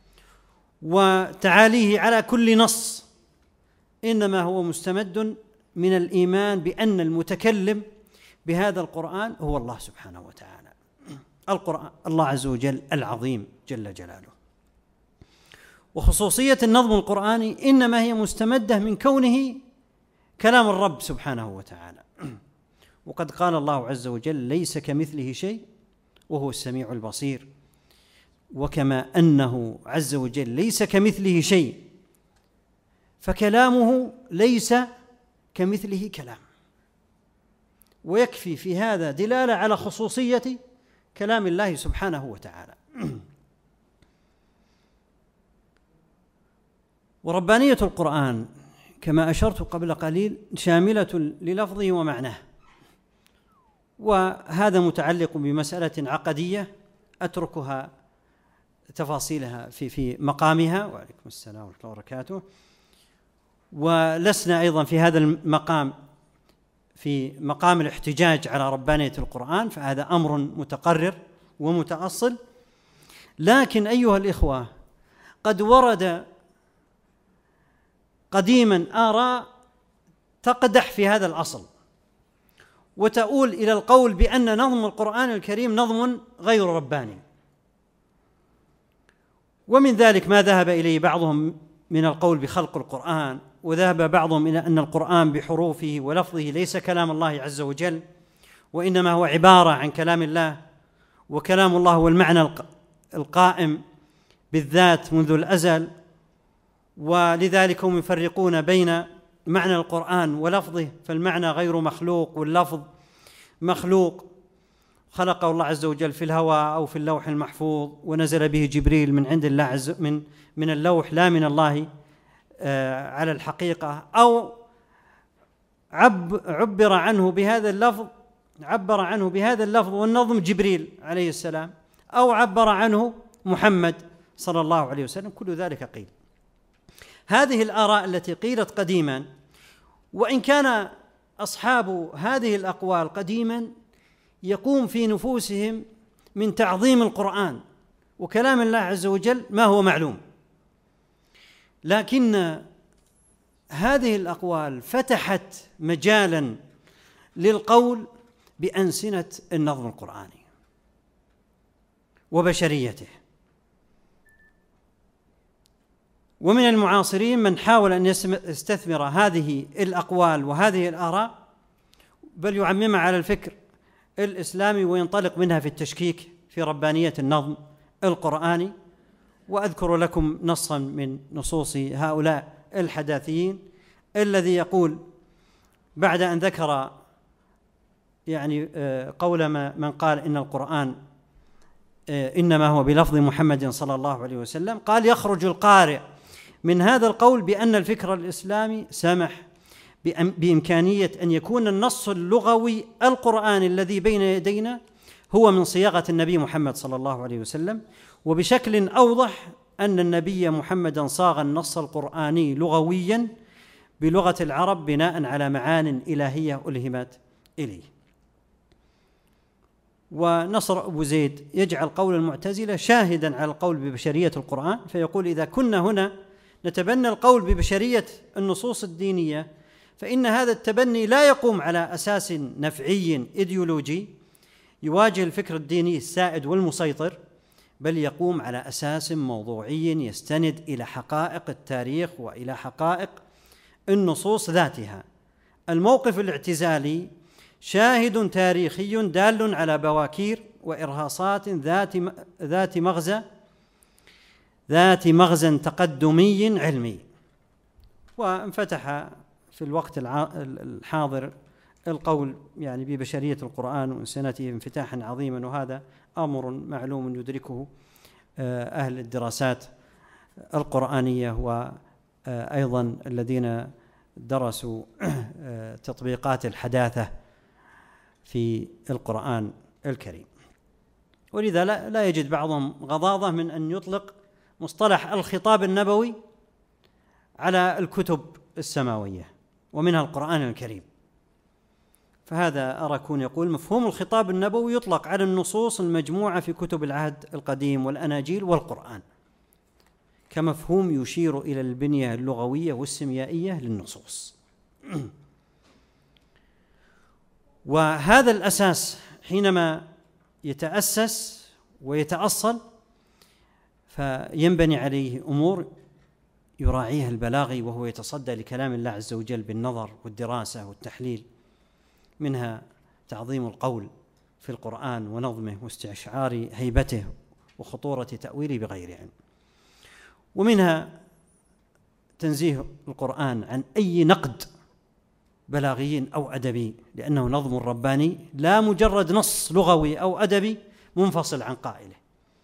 وتعاليه على كل نص إنما هو مستمد من الإيمان بأن المتكلم بهذا القرآن هو الله سبحانه وتعالى، القرآن الله عز وجل العظيم جل جلاله. وخصوصية النظم القرآني إنما هي مستمدة من كونه كلام الرب سبحانه وتعالى. وقد قال الله عز وجل: ليس كمثله شيء وهو السميع البصير. وكما أنه عز وجل ليس كمثله شيء فكلامه ليس كمثله كلام، ويكفي في هذا دلالة على خصوصية كلام الله سبحانه وتعالى. وربانية القرآن كما أشرت قبل قليل شاملة للفظه ومعناه، وهذا متعلق بمسألة عقدية أتركها تفاصيلها في مقامها. وعليكم السلام ورحمة الله وبركاته. ولسنا أيضا في هذا المقام في مقام الاحتجاج على ربانية القرآن، فهذا أمر متقرر ومتأصل. لكن أيها الإخوة، قد ورد قديما آراء تقدح في هذا الأصل وتؤول إلى القول بأن نظم القرآن الكريم نظم غير رباني، ومن ذلك ما ذهب إليه بعضهم من القول بخلق القرآن، وذهب بعضهم إلى أن القرآن بحروفه ولفظه ليس كلام الله عز وجل، وإنما هو عبارة عن كلام الله، وكلام الله هو المعنى القائم بالذات منذ الأزل. ولذلك هم يفرقون بين معنى القرآن ولفظه، فالمعنى غير مخلوق واللفظ مخلوق، خلقه الله عز وجل في الهواء أو في اللوح المحفوظ، ونزل به جبريل من عند الله من اللوح لا من الله على الحقيقة، أو عبر عنه بهذا اللفظ والنظم جبريل عليه السلام، أو عبر عنه محمد صلى الله عليه وسلم. كل ذلك قيل. هذه الآراء التي قيلت قديما، وإن كان أصحاب هذه الأقوال قديما يقوم في نفوسهم من تعظيم القرآن وكلام الله عز وجل ما هو معلوم، لكن هذه الأقوال فتحت مجالا للقول بأنسنة النظم القرآني وبشريته. ومن المعاصرين من حاول أن يستثمر هذه الأقوال وهذه الآراء بل يعممها على الفكر الإسلامي وينطلق منها في التشكيك في ربانية النظم القرآني. وأذكر لكم نصا من نصوص هؤلاء الحداثيين الذي يقول بعد أن ذكر يعني قول من قال إن القرآن إنما هو بلفظ محمد صلى الله عليه وسلم، قال: يخرج القارئ من هذا القول بأن الفكر الإسلامي سمح بإمكانية أن يكون النص اللغوي القرآني الذي بين يدينا هو من صياغة النبي محمد صلى الله عليه وسلم، وبشكل أوضح أن النبي محمدا صاغ النص القرآني لغويا بلغة العرب بناء على معان إلهية ألهمت إليه. ونصر أبو زيد يجعل قول المعتزلة شاهدا على القول ببشرية القرآن، فيقول: إذا كنا هنا نتبنى القول ببشرية النصوص الدينية فإن هذا التبني لا يقوم على أساس نفعي إيديولوجي يواجه الفكر الديني السائد والمسيطر، بل يقوم على أساس موضوعي يستند إلى حقائق التاريخ وإلى حقائق النصوص ذاتها. الموقف الاعتزالي شاهد تاريخي دال على بواكير وإرهاصات ذات مغزى تقدمي علمي. وانفتح في الوقت الحاضر القول يعني ببشرية القرآن وإنسانته انفتاحا عظيما، وهذا أمر معلوم يدركه أهل الدراسات القرآنية وأيضا الذين درسوا تطبيقات الحداثة في القرآن الكريم. ولذا لا يجد بعضهم غضاضة من أن يطلق مصطلح الخطاب النبوي على الكتب السماوية ومنها القرآن الكريم. فهذا أراكون يقول مفهوم الخطاب النبوي يطلق على النصوص المجموعة في كتب العهد القديم والأناجيل والقرآن كمفهوم يشير إلى البنية اللغوية والسيميائية للنصوص. وهذا الأساس حينما يتأسس ويتأصل فينبني عليه أمور يراعيها البلاغي وهو يتصدى لكلام الله عز وجل بالنظر والدراسة والتحليل، منها تعظيم القول في القرآن ونظمه واستشعار هيبته وخطورة تأويله بغير علم، ومنها تنزيه القرآن عن أي نقد بلاغي أو أدبي لأنه نظم رباني لا مجرد نص لغوي أو أدبي منفصل عن قائله،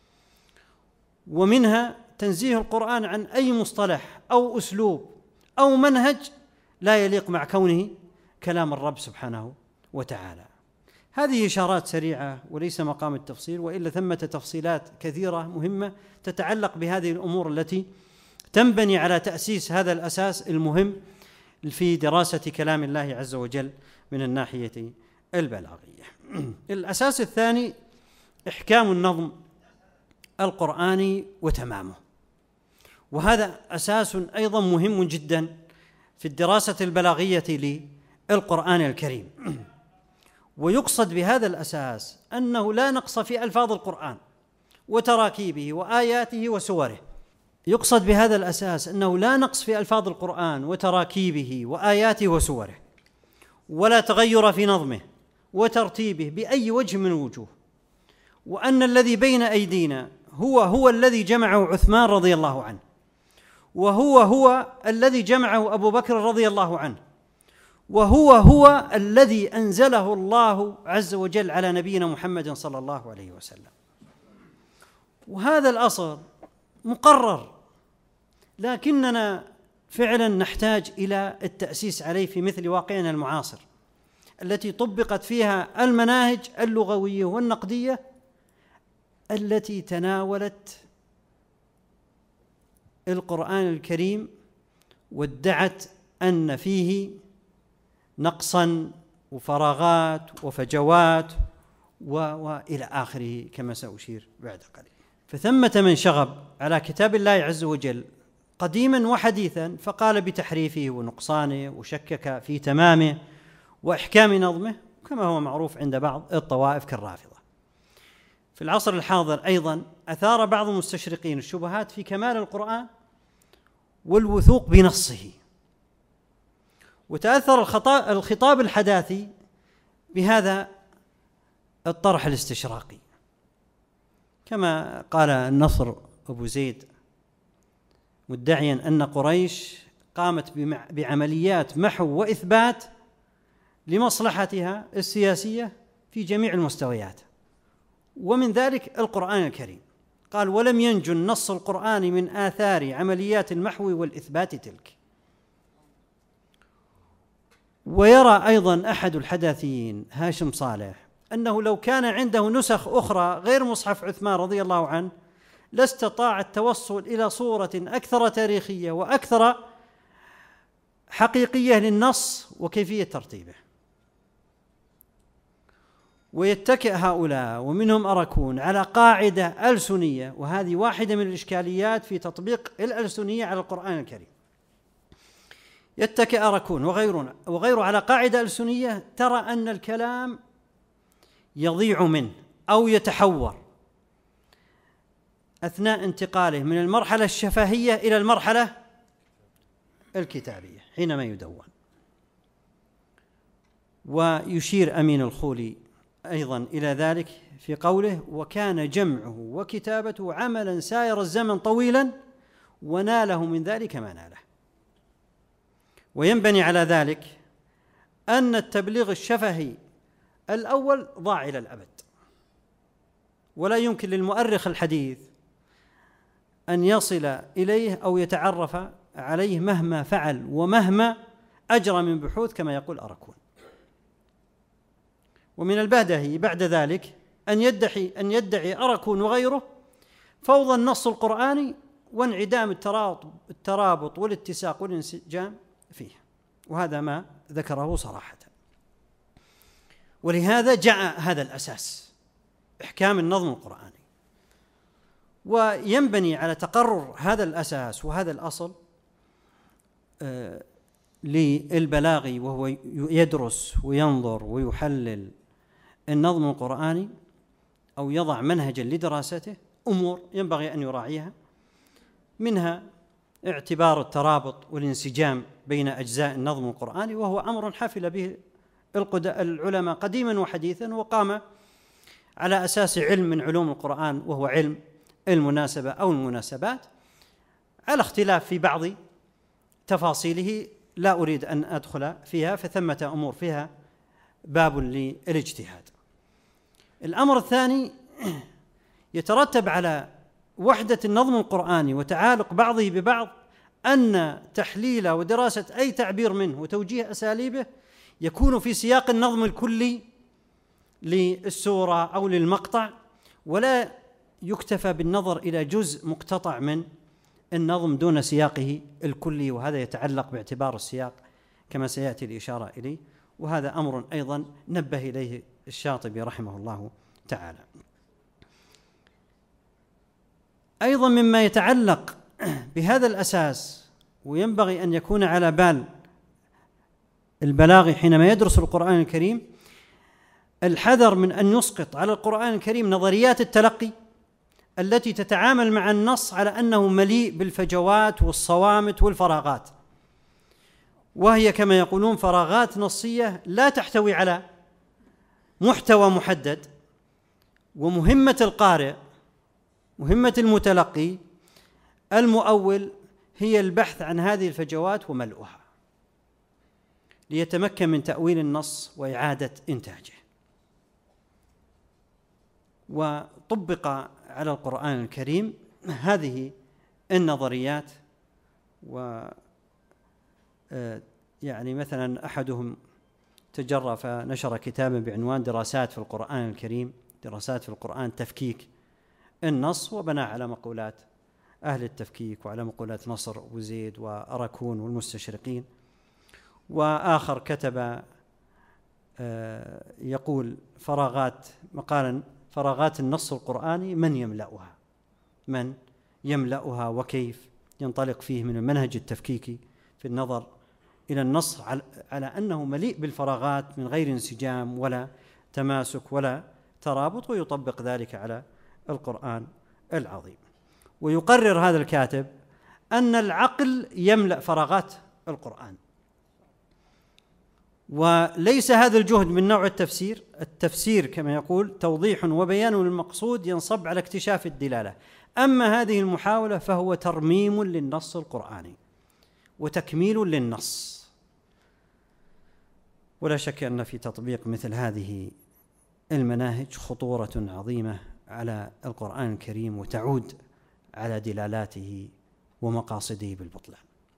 ومنها تنزيه القرآن عن أي مصطلح أو أسلوب أو منهج لا يليق مع كونه كلام الرب سبحانه وتعالى. هذه إشارات سريعة وليس مقام التفصيل، وإلا ثمة تفصيلات كثيرة مهمة تتعلق بهذه الأمور التي تنبني على تأسيس هذا الأساس المهم في دراسة كلام الله عز وجل من الناحية البلاغية. الأساس الثاني إحكام النظم القرآني وتمامه، وهذا أساس أيضا مهم جدا في الدراسة البلاغية للقرآن الكريم. ويقصد بهذا الأساس أنه لا نقص في ألفاظ القرآن وتراكيبه وآياته وسوره. يقصد بهذا الأساس أنه لا نقص في ألفاظ القرآن وتراكيبه وآياته وسوره، ولا تغير في نظمه وترتيبه بأي وجه من الوجوه، وأن الذي بين أيدينا هو الذي جمعه عثمان رضي الله عنه، وهو الذي جمعه أبو بكر رضي الله عنه، وهو الذي أنزله الله عز وجل على نبينا محمد صلى الله عليه وسلم. وهذا الأصل مقرر، لكننا فعلا نحتاج إلى التأسيس عليه في مثل واقعنا المعاصر التي طبقت فيها المناهج اللغوية والنقدية التي تناولت القرآن الكريم وادعت أن فيه نقصا وفراغات وفجوات وإلى آخره كما سأشير بعد قليل. فثمة من شغب على كتاب الله عز وجل قديما وحديثا فقال بتحريفه ونقصانه وشكك في تمامه وإحكام نظمه، كما هو معروف عند بعض الطوائف كالرافضة. في العصر الحاضر أيضا أثار بعض المستشرقين الشبهات في كمال القرآن والوثوق بنصه، وتأثر الخطاب الحداثي بهذا الطرح الاستشراقي، كما قال النصر أبو زيد مدعيا أن قريش قامت بعمليات محو وإثبات لمصلحتها السياسية في جميع المستويات، ومن ذلك القرآن الكريم. قال: ولم ينجو النص القرآني من آثار عمليات المحو والإثبات تلك. ويرى أيضا أحد الحداثيين هاشم صالح أنه لو كان عنده نسخ أخرى غير مصحف عثمان رضي الله عنه لاستطاع التوصل إلى صورة أكثر تاريخية وأكثر حقيقية للنص وكيفية ترتيبه. ويتكئ هؤلاء ومنهم أراكون على قاعدة ألسنية، وهذه واحدة من الإشكاليات في تطبيق الألسنية على القرآن الكريم. يتكئ أراكون وغيره على قاعدة ألسنية ترى أن الكلام يضيع منه أو يتحور أثناء انتقاله من المرحلة الشفهية إلى المرحلة الكتابية حينما يدون. ويشير أمين الخولي أيضا إلى ذلك في قوله: وكان جمعه وكتابته عملا سائر الزمن طويلا وناله من ذلك ما ناله. وينبني على ذلك أن التبليغ الشفهي الأول ضاع إلى الأبد، ولا يمكن للمؤرخ الحديث أن يصل إليه أو يتعرف عليه مهما فعل ومهما أجرى من بحوث، كما يقول أراكون. ومن البديهي بعد ذلك أن يدعي أراكون وغيره فوضى النص القرآني وانعدام الترابط والاتساق والانسجام فيه، وهذا ما ذكره صراحة. ولهذا جاء هذا الأساس، إحكام النظم القرآني، وينبني على تقرر هذا الأساس وهذا الأصل للبلاغي، وهو يدرس وينظر ويحلل النظم القرآني أو يضع منهجا لدراسته أمور ينبغي أن يراعيها، منها اعتبار الترابط والانسجام بين أجزاء النظم القرآني، وهو أمر حفل به العلماء قديما وحديثا، وقام على أساس علم من علوم القرآن وهو علم المناسبة أو المناسبات، على اختلاف في بعض تفاصيله لا أريد أن أدخل فيها، فثمة أمور فيها باب للاجتهاد. الأمر الثاني يترتب على وحدة النظم القرآني وتعالق بعضه ببعض أن تحليل ودراسة أي تعبير منه وتوجيه أساليبه يكون في سياق النظم الكلي للسورة أو للمقطع، ولا يكتفى بالنظر إلى جزء مقتطع من النظم دون سياقه الكلي، وهذا يتعلق باعتبار السياق كما سيأتي الإشارة إليه، وهذا أمر أيضا نبه إليه الشاطبي رحمه الله تعالى. أيضا مما يتعلق بهذا الأساس وينبغي أن يكون على بال البلاغي حينما يدرس القرآن الكريم الحذر من أن يسقط على القرآن الكريم نظريات التلقي التي تتعامل مع النص على أنه مليء بالفجوات والصوامت والفراغات، وهي كما يقولون فراغات نصية لا تحتوي على محتوى محدد. ومهمة القارئ، مهمة المتلقي المؤول، هي البحث عن هذه الفجوات وملؤها ليتمكن من تأويل النص وإعادة إنتاجه. وطبق على القرآن الكريم هذه النظريات، يعني مثلا أحدهم تجرى فنشر كتابا بعنوان دراسات في القرآن الكريم، دراسات في القرآن تفكيك النص، وبنى على مقولات أهل التفكيك وعلى مقولات نصر وزيد وأراكون والمستشرقين. وآخر كتب يقول مقالا فراغات النص القرآني من يملأها وكيف، ينطلق فيه من المنهج التفكيكي في النظر إلى النص على أنه مليء بالفراغات من غير انسجام ولا تماسك ولا ترابط، ويطبق ذلك على القرآن العظيم. ويقرر هذا الكاتب أن العقل يملأ فراغات القرآن، وليس هذا الجهد من نوع التفسير كما يقول توضيح وبيان للمقصود ينصب على اكتشاف الدلالة، أما هذه المحاولة فهو ترميم للنص القرآني وتكميل للنص. ولا شك أن في تطبيق مثل هذه المناهج خطورة عظيمة على القرآن الكريم، وتعود على دلالاته ومقاصده بالبطلان.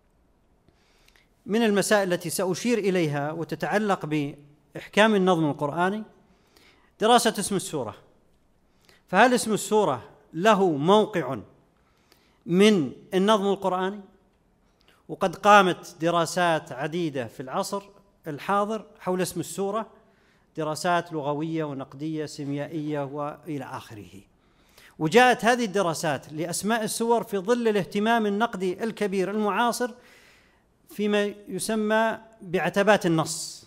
من المسائل التي سأشير إليها وتتعلق بإحكام النظم القرآني دراسة اسم السورة. فهل اسم السورة له موقع من النظم القرآني؟ وقد قامت دراسات عديدة في العصر الحاضر حول اسم السورة، دراسات لغوية ونقدية سيميائية وإلى آخره. وجاءت هذه الدراسات لأسماء السور في ظل الاهتمام النقدي الكبير المعاصر فيما يسمى بعتبات النص،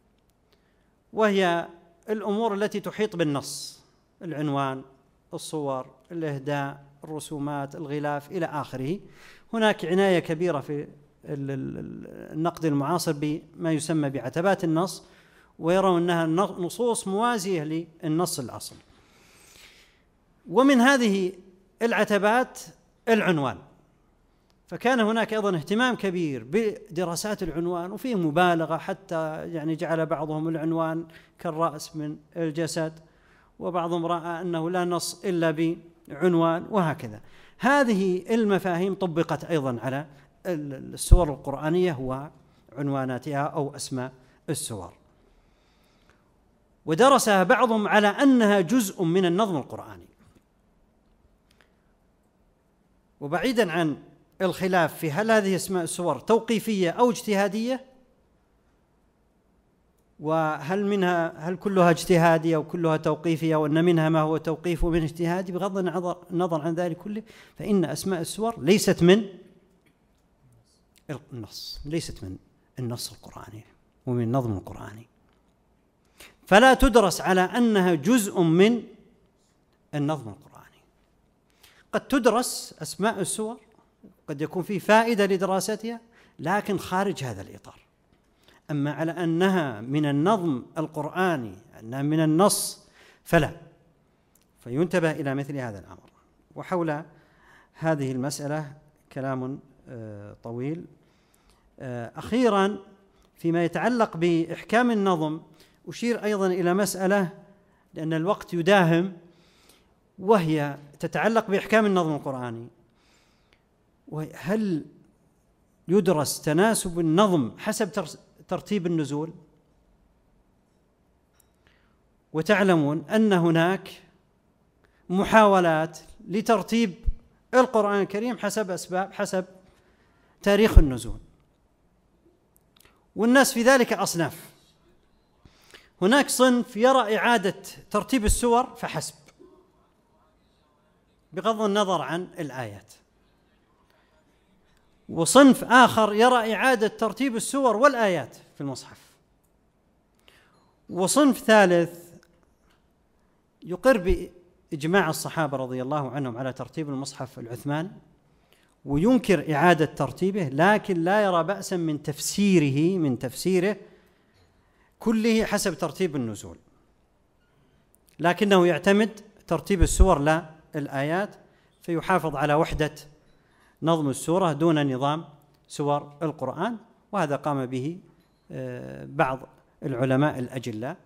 وهي الأمور التي تحيط بالنص: العنوان، الصور، الإهداء، الرسومات، الغلاف إلى آخره. هناك عناية كبيرة في النقد المعاصر بما يسمى بعتبات النص، ويرون أنها نصوص موازية للنص الأصلي. ومن هذه العتبات العنوان، فكان هناك أيضا اهتمام كبير بدراسات العنوان، وفيه مبالغة حتى يعني جعل بعضهم العنوان كالرأس من الجسد، وبعضهم رأى أنه لا نص إلا بعنوان، وهكذا. هذه المفاهيم طبقت أيضا على السور القرآنية وعنواناتها أو أسماء السور، ودرسها بعضهم على أنها جزء من النظم القرآني. وبعيدا عن الخلاف في هل هذه اسماء السور توقيفية أو اجتهادية، وهل كلها اجتهادية أو كلها توقيفية، وأن منها ما هو توقيف ومن اجتهادي، بغض النظر عن ذلك كله، فإن أسماء السور ليست من النص، ليست من النص القرآني ومن النظم القرآني، فلا تدرس على أنها جزء من النظم القرآني. قد تدرس أسماء السور، قد يكون في فائدة لدراستها، لكن خارج هذا الإطار. أما على أنها من النظم القرآني، أنها من النص، فلا، فينتبه إلى مثل هذا الأمر. وحول هذه المسألة كلام طويل. أخيرا فيما يتعلق بإحكام النظم، أشير أيضا إلى مسألة لأن الوقت يداهم، وهي تتعلق بإحكام النظم القرآني. وهل يدرس تناسب النظم حسب ترتيب النزول؟ وتعلمون أن هناك محاولات لترتيب القرآن الكريم حسب تاريخ النزول، والناس في ذلك أصناف. هناك صنف يرى إعادة ترتيب السور فحسب بغض النظر عن الآيات، وصنف آخر يرى إعادة ترتيب السور والآيات في المصحف، وصنف ثالث يقر بإجماع الصحابة رضي الله عنهم على ترتيب المصحف العثماني، وينكر إعادة ترتيبه، لكن لا يرى بأسا من تفسيره كله حسب ترتيب النزول، لكنه يعتمد ترتيب السور لا الآيات، فيحافظ على وحدة نظم السورة دون نظام سور القرآن. وهذا قام به بعض العلماء الأجلاء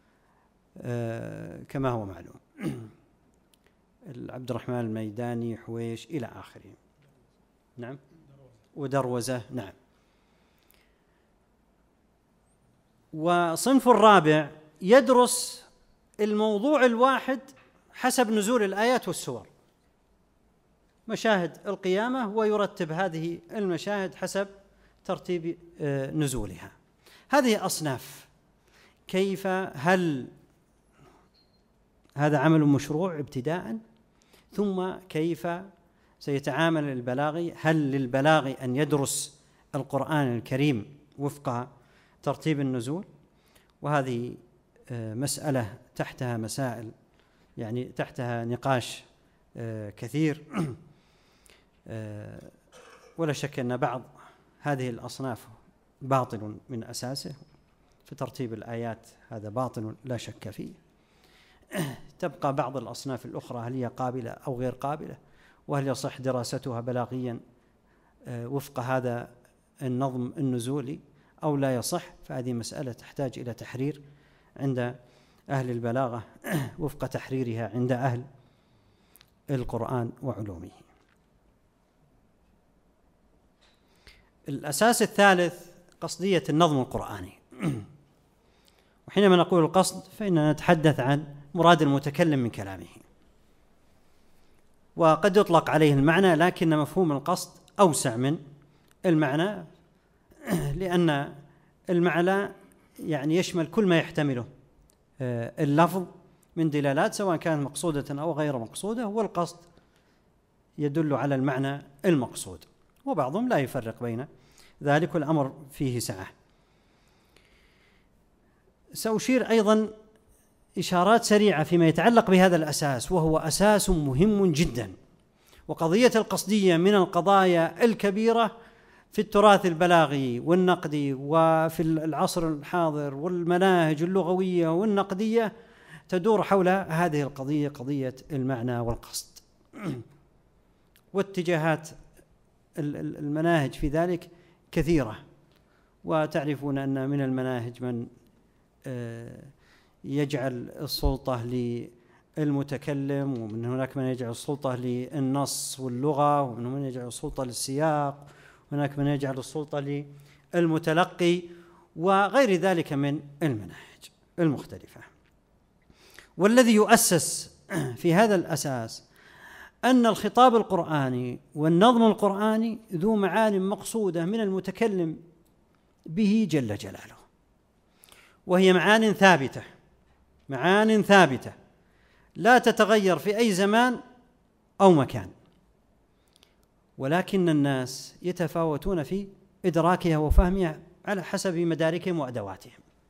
كما هو معلوم، عبد الرحمن الميداني، حويش، إلى آخره. نعم، ودروزة. نعم. وصنف الرابع يدرس الموضوع الواحد حسب نزول الآيات والسور، مشاهد القيامة، ويرتب هذه المشاهد حسب ترتيب نزولها. هذه أصناف. كيف؟ هل هذا عمل مشروع ابتداء؟ ثم كيف سيتعامل البلاغي؟ هل للبلاغي أن يدرس القرآن الكريم وفق ترتيب النزول؟ وهذه مسألة تحتها مسائل، يعني تحتها نقاش كثير. ولا شك أن بعض هذه الأصناف باطل من أساسه، في ترتيب الآيات هذا باطل لا شك فيه. تبقى بعض الأصناف الأخرى هل هي قابلة أو غير قابلة، وهل يصح دراستها بلاغيا وفق هذا النظم النزولي أو لا يصح، فهذه مسألة تحتاج إلى تحرير عند أهل البلاغة وفق تحريرها عند أهل القرآن وعلومه. الأساس الثالث قصدية النظم القرآني. وحينما نقول القصد فإننا نتحدث عن مراد المتكلم من كلامه، وقد يطلق عليه المعنى، لكن مفهوم القصد أوسع من المعنى، لأن المعنى يعني يشمل كل ما يحتمله اللفظ من دلالات سواء كانت مقصودة أو غير مقصودة، والقصد يدل على المعنى المقصود، وبعضهم لا يفرق بين ذلك، والأمر فيه سعة. سأشير أيضا إشارات سريعة فيما يتعلق بهذا الأساس، وهو أساس مهم جدا. وقضية القصدية من القضايا الكبيرة في التراث البلاغي والنقدي وفي العصر الحاضر، والمناهج اللغوية والنقدية تدور حول هذه القضية، قضية المعنى والقصد. واتجاهات المناهج في ذلك كثيرة، وتعرفون أن من المناهج من يجعل السلطة المتكلم، ومن هناك من يجعل السلطة للنص واللغة، ومن من يجعل السلطة للسياق، وهناك من يجعل السلطة للمتلقي، وغير ذلك من المناهج المختلفة. والذي يؤسس في هذا الأساس أن الخطاب القرآني والنظم القرآني ذو معان مقصودة من المتكلم به جل جلاله، وهي معان ثابتة لا تتغير في أي زمان أو مكان، ولكن الناس يتفاوتون في إدراكها وفهمها على حسب مداركهم وأدواتهم.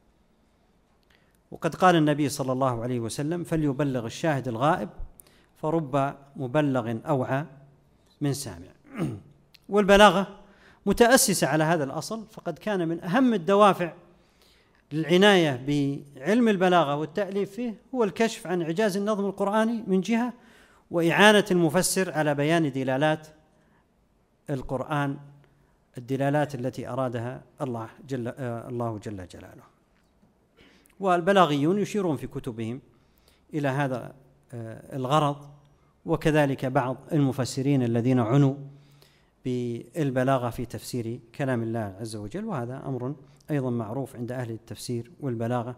وقد قال النبي صلى الله عليه وسلم: فليبلغ الشاهد الغائب فرب مبلغ أوعى من سامع. والبلاغة متأسسة على هذا الأصل، فقد كان من أهم الدوافع للعناية بعلم البلاغة والتأليف فيه هو الكشف عن إعجاز النظم القرآني من جهة، وإعانة المفسر على بيان دلالات القرآن، الدلالات التي أرادها الله جل جلاله. والبلاغيون يشيرون في كتبهم إلى هذا الغرض، وكذلك بعض المفسرين الذين عنوا بالبلاغة في تفسير كلام الله عز وجل، وهذا أمر أيضا معروف عند أهل التفسير والبلاغة.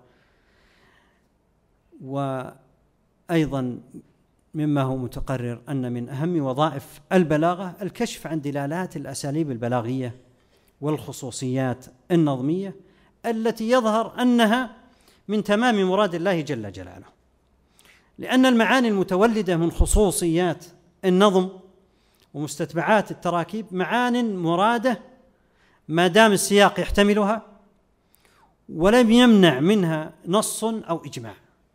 وأيضا مما هو متقرر أن من أهم وظائف البلاغة الكشف عن دلالات الأساليب البلاغية والخصوصيات النظمية التي يظهر أنها من تمام مراد الله جل جلاله، لأن المعاني المتولدة من خصوصيات النظم ومستتبعات التراكيب معان مرادة ما دام السياق يحتملها ولم يمنع منها نص أو إجماع،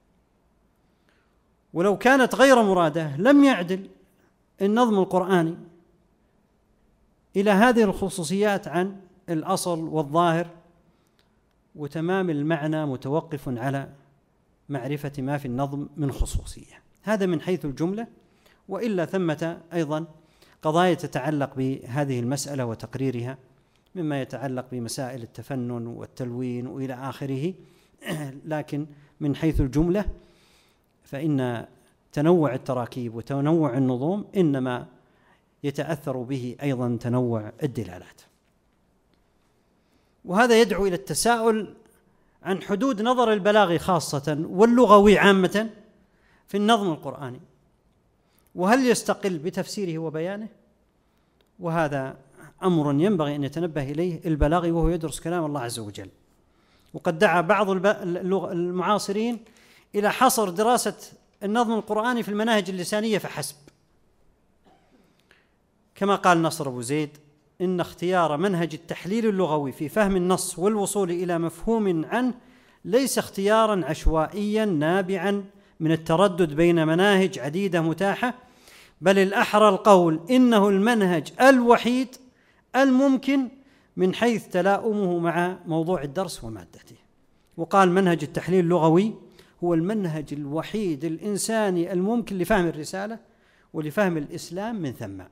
ولو كانت غير مرادة لم يعدل النظم القرآني إلى هذه الخصوصيات عن الأصل والظاهر، وتمام المعنى متوقف على معرفة ما في النظم من خصوصية. هذا من حيث الجملة، وإلا ثمة أيضا قضايا تتعلق بهذه المسألة وتقريرها، مما يتعلق بمسائل التفنن والتلوين وإلى آخره. لكن من حيث الجملة فإن تنوع التراكيب وتنوع النظوم إنما يتأثر به أيضا تنوع الدلالات، وهذا يدعو إلى التساؤل عن حدود نظر البلاغي خاصة واللغوي عامة في النظم القرآني، وهل يستقل بتفسيره وبيانه؟ وهذا أمر ينبغي أن يتنبه إليه البلاغي وهو يدرس كلام الله عز وجل. وقد دعا بعض المعاصرين إلى حصر دراسة النظم القرآني في المناهج اللسانية فحسب، كما قال نصر أبو زيد: إن اختيار منهج التحليل اللغوي في فهم النص والوصول إلى مفهوم عنه ليس اختيارا عشوائيا نابعا من التردد بين مناهج عديدة متاحة، بل الأحرى القول إنه المنهج الوحيد الممكن من حيث تلاؤمه مع موضوع الدرس ومادته. وقال: منهج التحليل اللغوي هو المنهج الوحيد الإنساني الممكن لفهم الرسالة ولفهم الإسلام من ثم.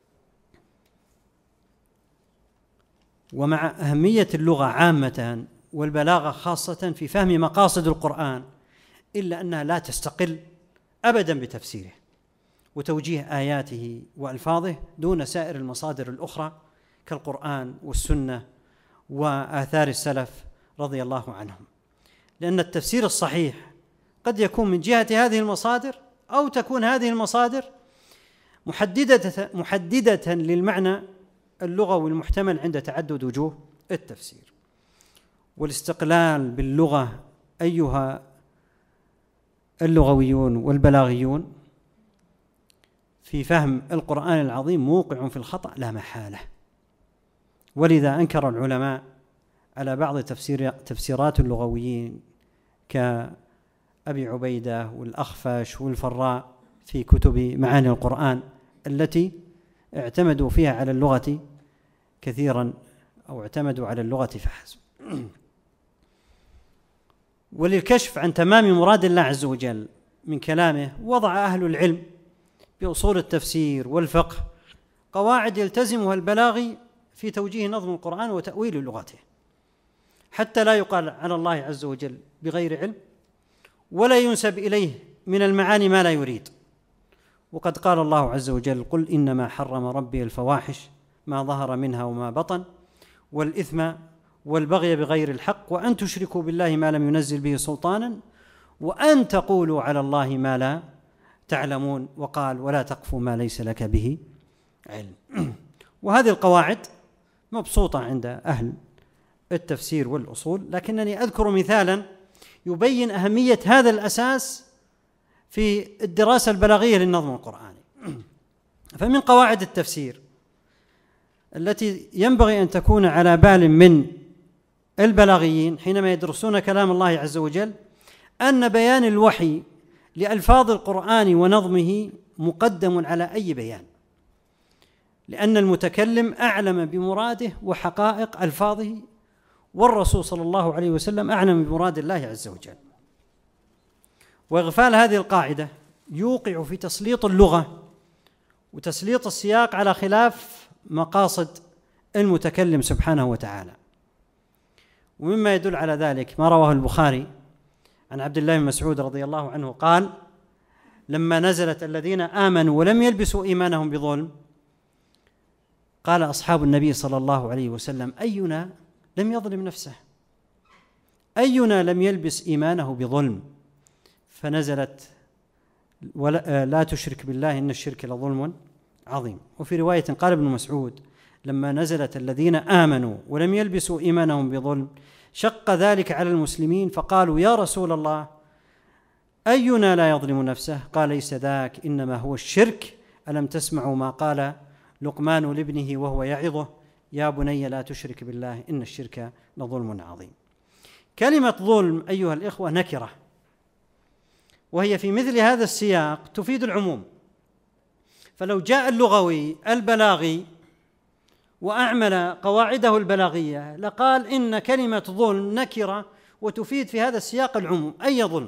ومع أهمية اللغة عامة والبلاغة خاصة في فهم مقاصد القرآن، إلا أنها لا تستقل أبدا بتفسيره وتوجيه آياته وألفاظه دون سائر المصادر الأخرى كالقرآن والسنة وآثار السلف رضي الله عنهم، لأن التفسير الصحيح قد يكون من جهة هذه المصادر، أو تكون هذه المصادر محددة للمعنى اللغوي المحتمل عند تعدد وجوه التفسير. والاستقلال باللغة أيها اللغويون والبلاغيون في فهم القرآن العظيم موقع في الخطأ لا محالة، ولذا أنكر العلماء على بعض تفسيرات اللغويين كأبي عبيدة والأخفش والفراء في كتب معاني القرآن التي اعتمدوا فيها على اللغة كثيرا، أو اعتمدوا على اللغة فحسب. وللكشف عن تمام مراد الله عز وجل من كلامه وضع أهل العلم بأصول التفسير والفقه قواعد يلتزمها البلاغي في توجيه نظم القرآن وتأويل لغته، حتى لا يقال على الله عز وجل بغير علم، ولا ينسب إليه من المعاني ما لا يريد. وقد قال الله عز وجل: قل إنما حرم ربي الفواحش ما ظهر منها وما بطن والإثم والبغي بغير الحق وأن تشركوا بالله ما لم ينزل به سلطانا وأن تقولوا على الله ما لا تعلمون. وقال: ولا تقف ما ليس لك به علم. وهذه القواعد مبسوطة عند أهل التفسير والأصول، لكنني أذكر مثالا يبين أهمية هذا الأساس في الدراسة البلاغية للنظم القرآني. فمن قواعد التفسير التي ينبغي أن تكون على بال من البلاغيين حينما يدرسون كلام الله عز وجل أن بيان الوحي لألفاظ القرآن ونظمه مقدم على أي بيان، لأن المتكلم أعلم بمراده وحقائق ألفاظه، والرسول صلى الله عليه وسلم أعلم بمراد الله عز وجل. وإغفال هذه القاعدة يوقع في تسليط اللغة وتسليط السياق على خلاف مقاصد المتكلم سبحانه وتعالى. ومما يدل على ذلك ما رواه البخاري عن عبد الله بن مسعود رضي الله عنه قال: لما نزلت الذين آمنوا ولم يلبسوا إيمانهم بظلم، قال أصحاب النبي صلى الله عليه وسلم: أينا لم يظلم نفسه؟ أينا لم يلبس إيمانه بظلم؟ فنزلت: لا تشرك بالله إن الشرك لظلم عظيم. وفي رواية قال ابن مسعود: لما نزلت الذين آمنوا ولم يلبسوا إيمانهم بظلم شق ذلك على المسلمين، فقالوا: يا رسول الله أينا لا يظلم نفسه؟ قال: ليس ذاك، إنما هو الشرك. ألم تسمعوا ما قال لقمان لابنه وهو يعظه: يا بني لا تشرك بالله إن الشرك لظلم عظيم. كلمة ظلم أيها الإخوة نكرة، وهي في مثل هذا السياق تفيد العموم. فلو جاء اللغوي البلاغي وأعمل قواعده البلاغية لقال إن كلمة ظلم نكرة وتفيد في هذا السياق العموم، أي ظلم.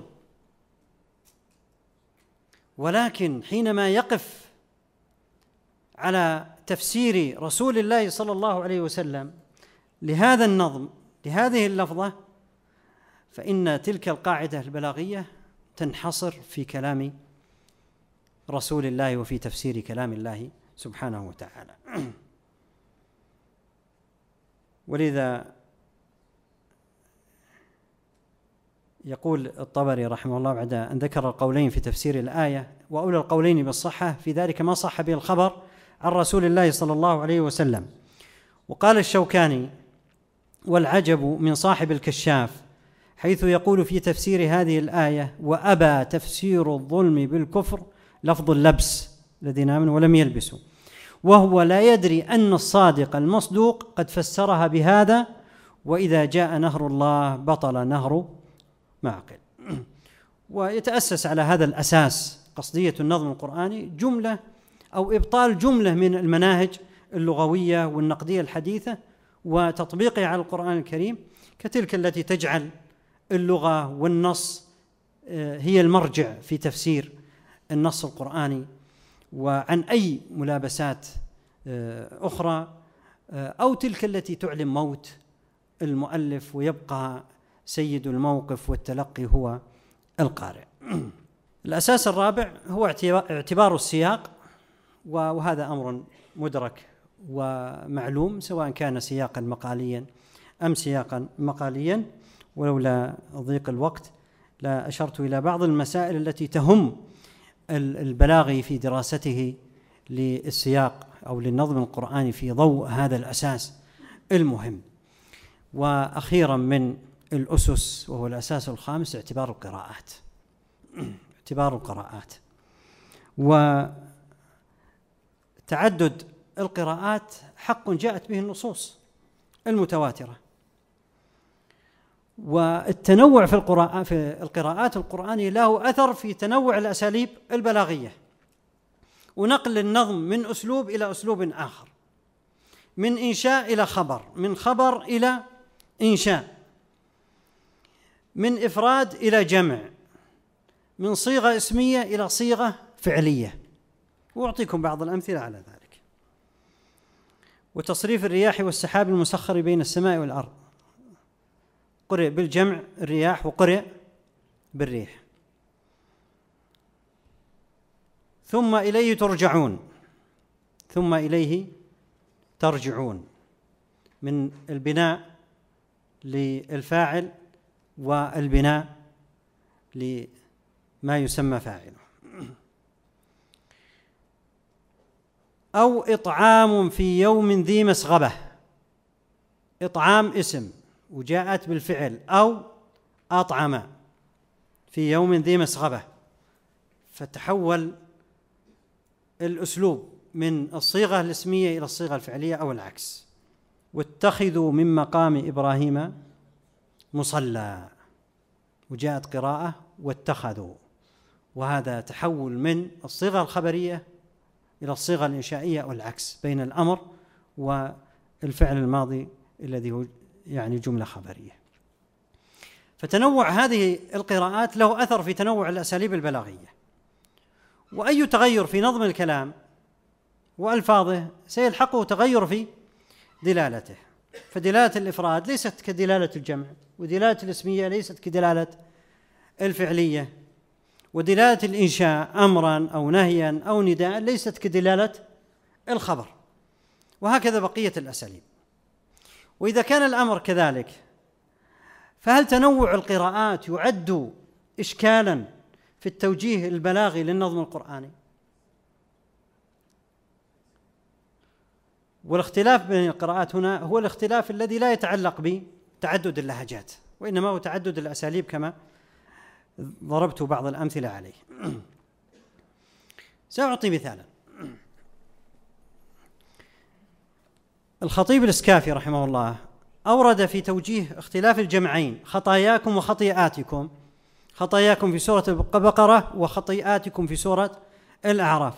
ولكن حينما يقف على تفسير رسول الله صلى الله عليه وسلم لهذا النظم لهذه اللفظة، فإن تلك القاعدة البلاغية تنحصر في كلام رسول الله وفي تفسير كلام الله سبحانه وتعالى. ولذا يقول الطبري رحمه الله بعد أن ذكر القولين في تفسير الآية: وأولى القولين بالصحة في ذلك ما صح به الخبر عن رسول الله صلى الله عليه وسلم. وقال الشوكاني: والعجب من صاحب الكشاف حيث يقول في تفسير هذه الآية: وأبى تفسير الظلم بالكفر لفظ اللبس الذين آمنوا ولم يلبسوا، وهو لا يدري أن الصادق المصدوق قد فسرها بهذا: وإذا جاء نهر الله بطل نهر معقل. ويتأسس على هذا الأساس قصدية النظم القرآني جملة أو إبطال جملة من المناهج اللغوية والنقدية الحديثة وتطبيقها على القرآن الكريم، كتلك التي تجعل اللغة والنص هي المرجع في تفسير النص القرآني وعن أي ملابسات أخرى، أو تلك التي تعلم موت المؤلف ويبقى سيد الموقف والتلقي هو القارئ. الأساس الرابع هو اعتبار السياق، وهذا أمر مدرك ومعلوم سواء كان سياقا مقاليا أم سياقا مقاليا. ولولا ضيق الوقت لا أشرت إلى بعض المسائل التي تهم البلاغي في دراسته للسياق أو للنظم القرآني في ضوء هذا الأساس المهم. وأخيرا من الأسس وهو الأساس الخامس اعتبار القراءات. اعتبار القراءات وتعدد القراءات حق جاءت به النصوص المتواترة، والتنوع في القراءات القرآنية له أثر في تنوع الأساليب البلاغية ونقل النظم من أسلوب إلى أسلوب آخر، من إنشاء إلى خبر، من خبر إلى إنشاء، من إفراد إلى جمع، من صيغة اسمية إلى صيغة فعلية. وأعطيكم بعض الأمثلة على ذلك. وتصريف الرياح والسحاب المسخر بين السماء والأرض، قرئ بالجمع الرياح وقرئ بالريح. ثم إليه ترجعون، ثم إليه ترجعون، من البناء للفاعل والبناء لما يسمى فاعله. أو إطعام في يوم ذي مسغبة، إطعام اسم وجاءت بالفعل، أو أطعم في يوم ذي مسغبة، فتحول الأسلوب من الصيغة الاسمية إلى الصيغة الفعلية أو العكس. واتخذوا من مقام إبراهيم مصلى، وجاءت قراءة واتخذوا، وهذا تحول من الصيغة الخبرية إلى الصيغة الإنشائية أو العكس بين الأمر والفعل الماضي الذي هو يعني جملة خبرية. فتنوع هذه القراءات له أثر في تنوع الأساليب البلاغية، وأي تغير في نظم الكلام وألفاظه سيلحقه تغير في دلالته. فدلالة الإفراد ليست كدلالة الجمع، ودلالة الاسمية ليست كدلالة الفعلية، ودلالة الإنشاء أمرا أو نهيا أو نداء ليست كدلالة الخبر، وهكذا بقية الأساليب. وإذا كان الأمر كذلك، فهل تنوع القراءات يعد إشكالا في التوجيه البلاغي للنظم القرآني؟ والاختلاف بين القراءات هنا هو الاختلاف الذي لا يتعلق بتعدد اللهجات، وإنما هو تعدد الأساليب كما ضربت بعض الأمثلة عليه. سأعطي مثالا. الخطيب الإسكافي رحمه الله أورد في توجيه اختلاف الجمعين خطاياكم وخطيئاتكم، خطاياكم في سورة البقرة وخطيئاتكم في سورة الأعراف،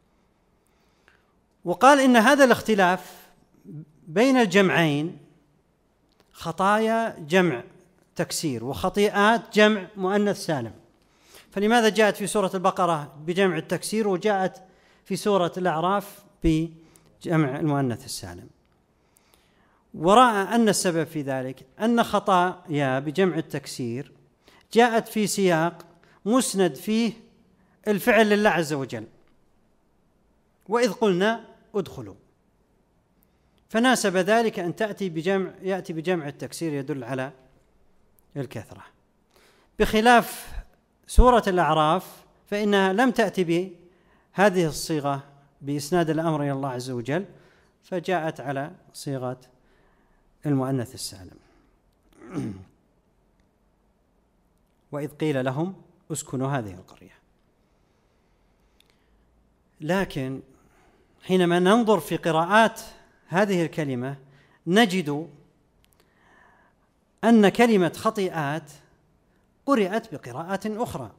وقال إن هذا الاختلاف بين الجمعين خطايا جمع تكسير وخطيئات جمع مؤنث سالم. فلماذا جاءت في سورة البقرة بجمع التكسير وجاءت في سورة الأعراف بجمع المؤنث السالم؟ ورأى أن السبب في ذلك أن خطايا بجمع التكسير جاءت في سياق مسند فيه الفعل لله عز وجل، وإذ قلنا ادخلوا، فناسب ذلك أن يأتي بجمع التكسير يدل على الكثرة، بخلاف سورة الأعراف فإنها لم تأتي بهذه الصيغة بإسناد الأمر إلى الله عز وجل، فجاءت على صيغة المؤنث السالم. وإذ قيل لهم اسكنوا هذه القرية. لكن حينما ننظر في قراءات هذه الكلمة نجد أن كلمة خطيئات قرأت بقراءات أخرى،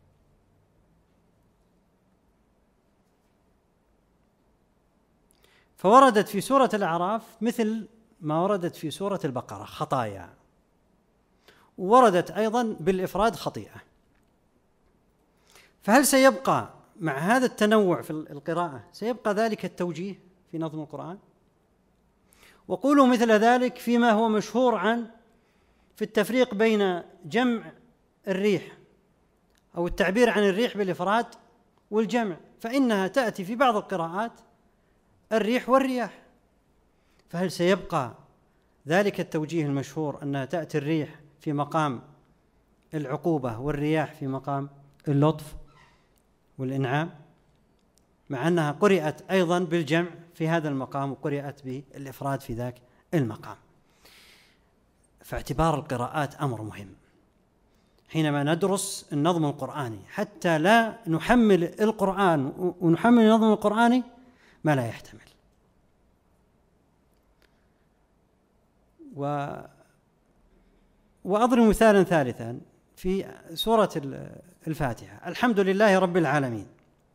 فوردت في سورة الأعراف مثل ما وردت في سورة البقرة خطايا، ووردت أيضا بالإفراد خطيئة. فهل سيبقى مع هذا التنوع في القراءة سيبقى ذلك التوجيه في نظم القرآن؟ وقولوا مثل ذلك فيما هو مشهور في التفريق بين جمع الريح أو التعبير عن الريح بالإفراد والجمع، فإنها تأتي في بعض القراءات الريح والرياح. فهل سيبقى ذلك التوجيه المشهور أنها تأتي الريح في مقام العقوبة والرياح في مقام اللطف والإنعام، مع أنها قرأت أيضا بالجمع في هذا المقام وقرأت بالإفراد في ذاك المقام؟ فاعتبار القراءات أمر مهم حينما ندرس النظم القرآني، حتى لا نحمل القرآن ونحمل النظم القرآني ما لا يحتمل. وأضرب مثالا ثالثا في سورة الفاتحة: الحمد لله رب العالمين.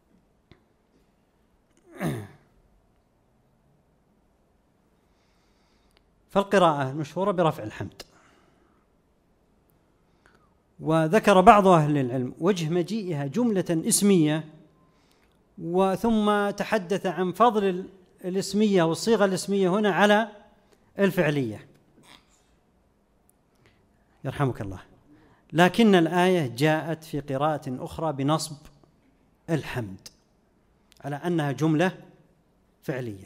فالقراءة مشهورة برفع الحمد، وذكر بعض أهل العلم وجه مجيئها جملة اسمية، وثم تحدث عن فضل الاسمية والصيغة الاسمية هنا على الفعلية يرحمك الله. لكن الآية جاءت في قراءة أخرى بنصب الحمد، على أنها جملة فعلية،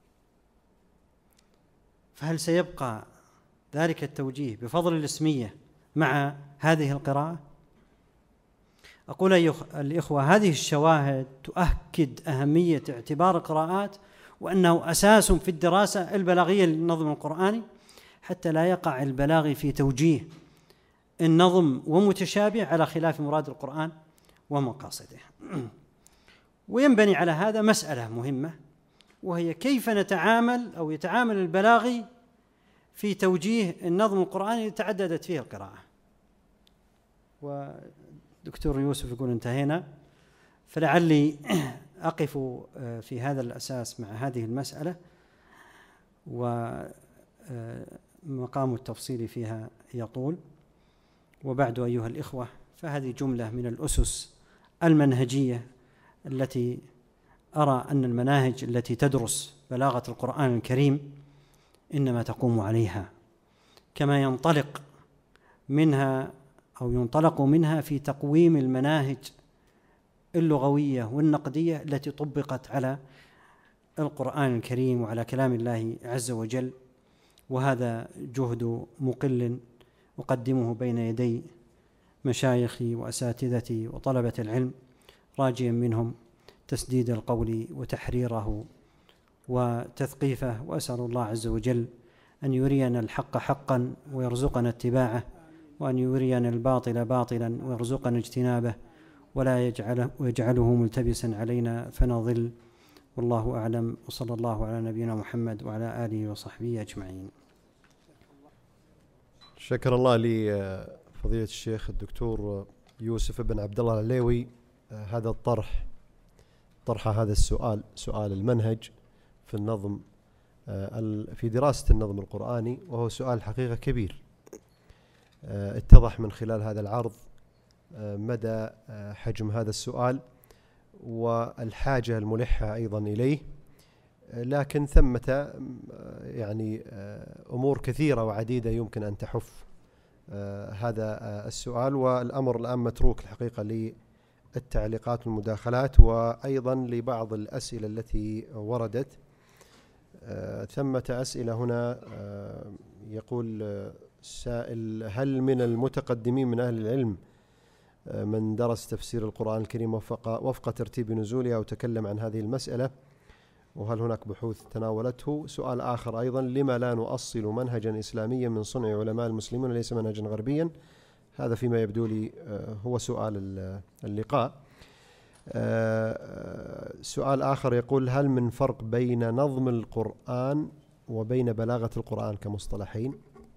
فهل سيبقى ذلك التوجيه بفضل الاسمية مع هذه القراءة؟ أقول أيها الإخوة، هذه الشواهد تؤكد أهمية اعتبار القراءات وأنه أساس في الدراسة البلاغية للنظم القرآني، حتى لا يقع البلاغي في توجيه النظم ومتشابه على خلاف مراد القرآن ومقاصده. وينبني على هذا مسألة مهمة، وهي كيف نتعامل أو يتعامل البلاغي في توجيه النظم القرآني اللي تعددت فيه القراءة. ودكتور يوسف يقول انتهينا، فلعلي أقف في هذا الأساس مع هذه المسألة، ومقام التفصيل فيها يطول. وبعد أيها الإخوة، فهذه جملة من الأسس المنهجية التي أرى أن المناهج التي تدرس بلاغة القرآن الكريم إنما تقوم عليها، كما ينطلق منها في تقويم المناهج اللغوية والنقدية التي طبقت على القرآن الكريم وعلى كلام الله عز وجل. وهذا جهد مقل أقدمه بين يدي مشايخي وأساتذتي وطلبة العلم، راجيا منهم تسديد القول وتحريره وتثقيفه، وأسأل الله عز وجل أن يرينا الحق حقا ويرزقنا اتباعه، وأن يرينا الباطل باطلا ويرزقنا اجتنابه، ولا يجعله ملتبسا علينا فنضل. والله أعلم، وصلى الله على نبينا محمد وعلى آله وصحبه أجمعين. شكر الله لفضيلة الشيخ الدكتور يوسف بن عبد الله العليوي هذا طرح هذا السؤال، سؤال المنهج في النظم، في دراسة النظم القرآني، وهو سؤال حقيقة كبير. اتضح من خلال هذا العرض مدى حجم هذا السؤال والحاجة الملحة أيضا إليه، لكن ثمة يعني أمور كثيرة وعديدة يمكن أن تحف هذا السؤال، والأمر الآن متروك الحقيقة للتعليقات والمداخلات، وأيضا لبعض الأسئلة التي وردت. ثمة أسئلة هنا. يقول سائل: هل من المتقدمين من أهل العلم من درس تفسير القرآن الكريم وفق ترتيب نزوله أو تكلم عن هذه المسألة، وهل هناك بحوث تناولته؟ سؤال آخر أيضا: لما لا نؤصل منهجا إسلاميا من صنع علماء المسلمين وليس منهجا غربيا؟ هذا فيما يبدو لي هو سؤال اللقاء. سؤال آخر يقول: هل من فرق بين نظم القرآن وبين بلاغة القرآن كمصطلحين؟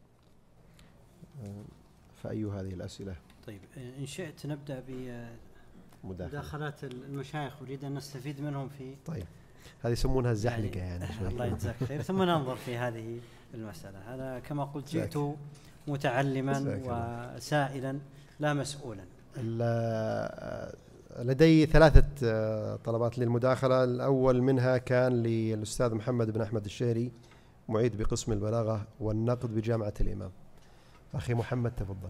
فأي هذه الأسئلة؟ طيب، إن شئت نبدأ بمداخلات المشايخ، أريد أن نستفيد منهم في. طيب، هذه يسمونها الزحلقة يعني شوي. الله يجزاك خير. ثم ننظر في هذه المسألة. أنا كما قلت جئت متعلما وسائلا لا مسؤولا. لدي 3 طلبات للمداخلة. الأول منها كان للأستاذ محمد بن أحمد الشهري، معيد بقسم البلاغة والنقد بجامعة الإمام. أخي محمد تفضل.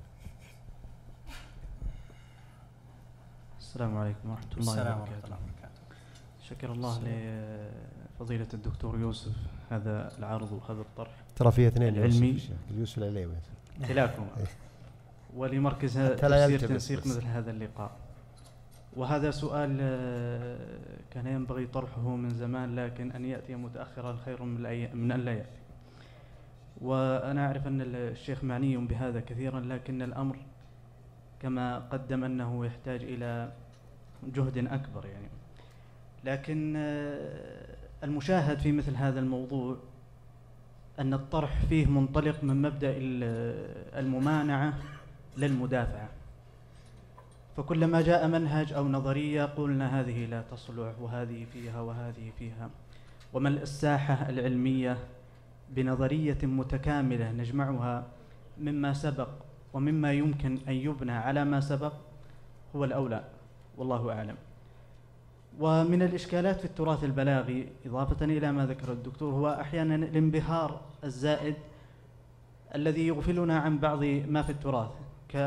السلام عليكم ورحمة الله وبركاته. شكر الله لفضيلة الدكتور يوسف هذا العرض وهذا الطرح. ترى فيها 2 العلمي، يوسف العليوي كلاكم، ولمركز تنسيق مثل هذا اللقاء. وهذا سؤال كان ينبغي طرحه من زمان، لكن أن يأتي متأخرا خير من أن لا يأتي. وأنا أعرف أن الشيخ معني بهذا كثيرا، لكن الأمر كما قدم أنه يحتاج إلى جهد أكبر يعني. لكن المشاهد في مثل هذا الموضوع أن الطرح فيه منطلق من مبدأ الممانعة للمدافعة، فكلما جاء منهج أو نظرية قلنا هذه لا تصلح وهذه فيها وهذه فيها، وملء الساحة العلمية بنظرية متكاملة نجمعها مما سبق ومما يمكن أن يبنى على ما سبق هو الأولى، والله أعلم. ومن الإشكالات في التراث البلاغي إضافة إلى ما ذكر الدكتور هو أحيانا الانبهار الزائد الذي يغفلنا عن بعض ما في التراث،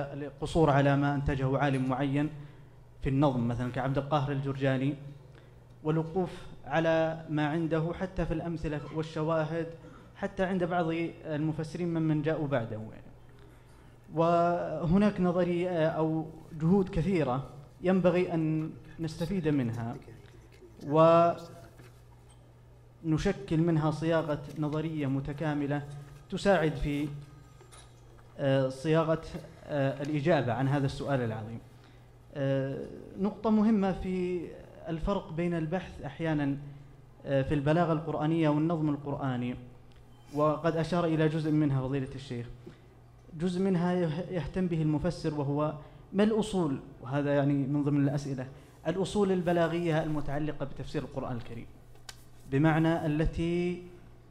كالقصور على ما أنتجه عالم معين في النظم، مثلا كعبد القاهر الجرجاني والوقوف على ما عنده حتى في الأمثلة والشواهد، حتى عند بعض المفسرين من جاءوا بعده يعني. وهناك نظرية أو جهود كثيرة ينبغي أن نستفيد منها ونشكل منها صياغة نظرية متكاملة تساعد في صياغة الإجابة عن هذا السؤال العظيم. نقطة مهمة في الفرق بين البحث أحيانا في البلاغة القرآنية والنظم القرآني، وقد أشار إلى جزء منها فضيلة الشيخ. جزء منها يهتم به المفسر، وهو ما الأصول، وهذا يعني من ضمن الأسئلة، الأصول البلاغية المتعلقة بتفسير القرآن الكريم، بمعنى التي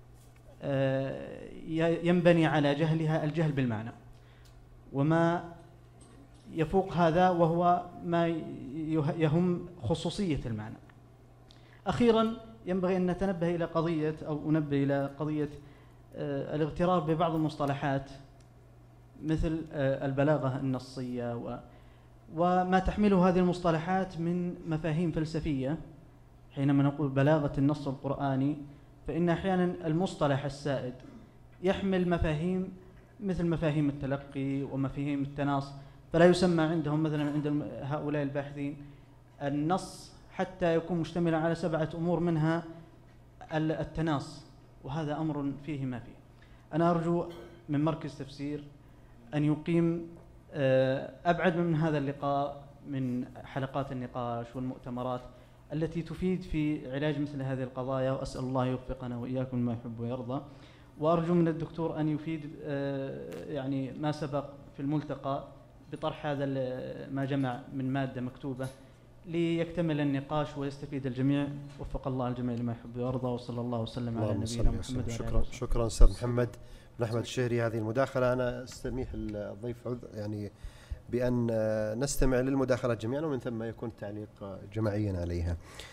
ينبني على جهلها الجهل بالمعنى، وما يفوق هذا وهو ما يهم خصوصية المعنى. أخيرا ينبغي أن نتنبه إلى قضية أو أنبه إلى قضية الاغترار ببعض المصطلحات مثل البلاغة النصية وما تحمله هذه المصطلحات من مفاهيم فلسفية. حينما نقول بلاغة النص القرآني فإن أحيانا المصطلح السائد يحمل مفاهيم مثل مفاهيم التلقي ومفاهيم التناص، فلا يسمى عندهم مثلا عند هؤلاء الباحثين النص حتى يكون مشتملا على 7 أمور منها التناص، وهذا أمر فيه ما فيه. أنا أرجو من مركز تفسير أن يقيم أبعد من هذا اللقاء من حلقات النقاش والمؤتمرات التي تفيد في علاج مثل هذه القضايا، وأسأل الله يوفقنا وإياكم ما يحب ويرضى. وأرجو من الدكتور أن يفيد يعني ما سبق في الملتقى بطرح هذا ما جمع من مادة مكتوبة ليكتمل النقاش ويستفيد الجميع. وفق الله الجميع لما يحب ويرضى، وصلى الله وسلم على نبينا محمد. شكرا أستاذ محمد بن أحمد الشهري هذه المداخلة. أنا استميح الضيف يعني بأن نستمع للمداخلات جميعا ومن ثم يكون التعليق جماعيا عليها.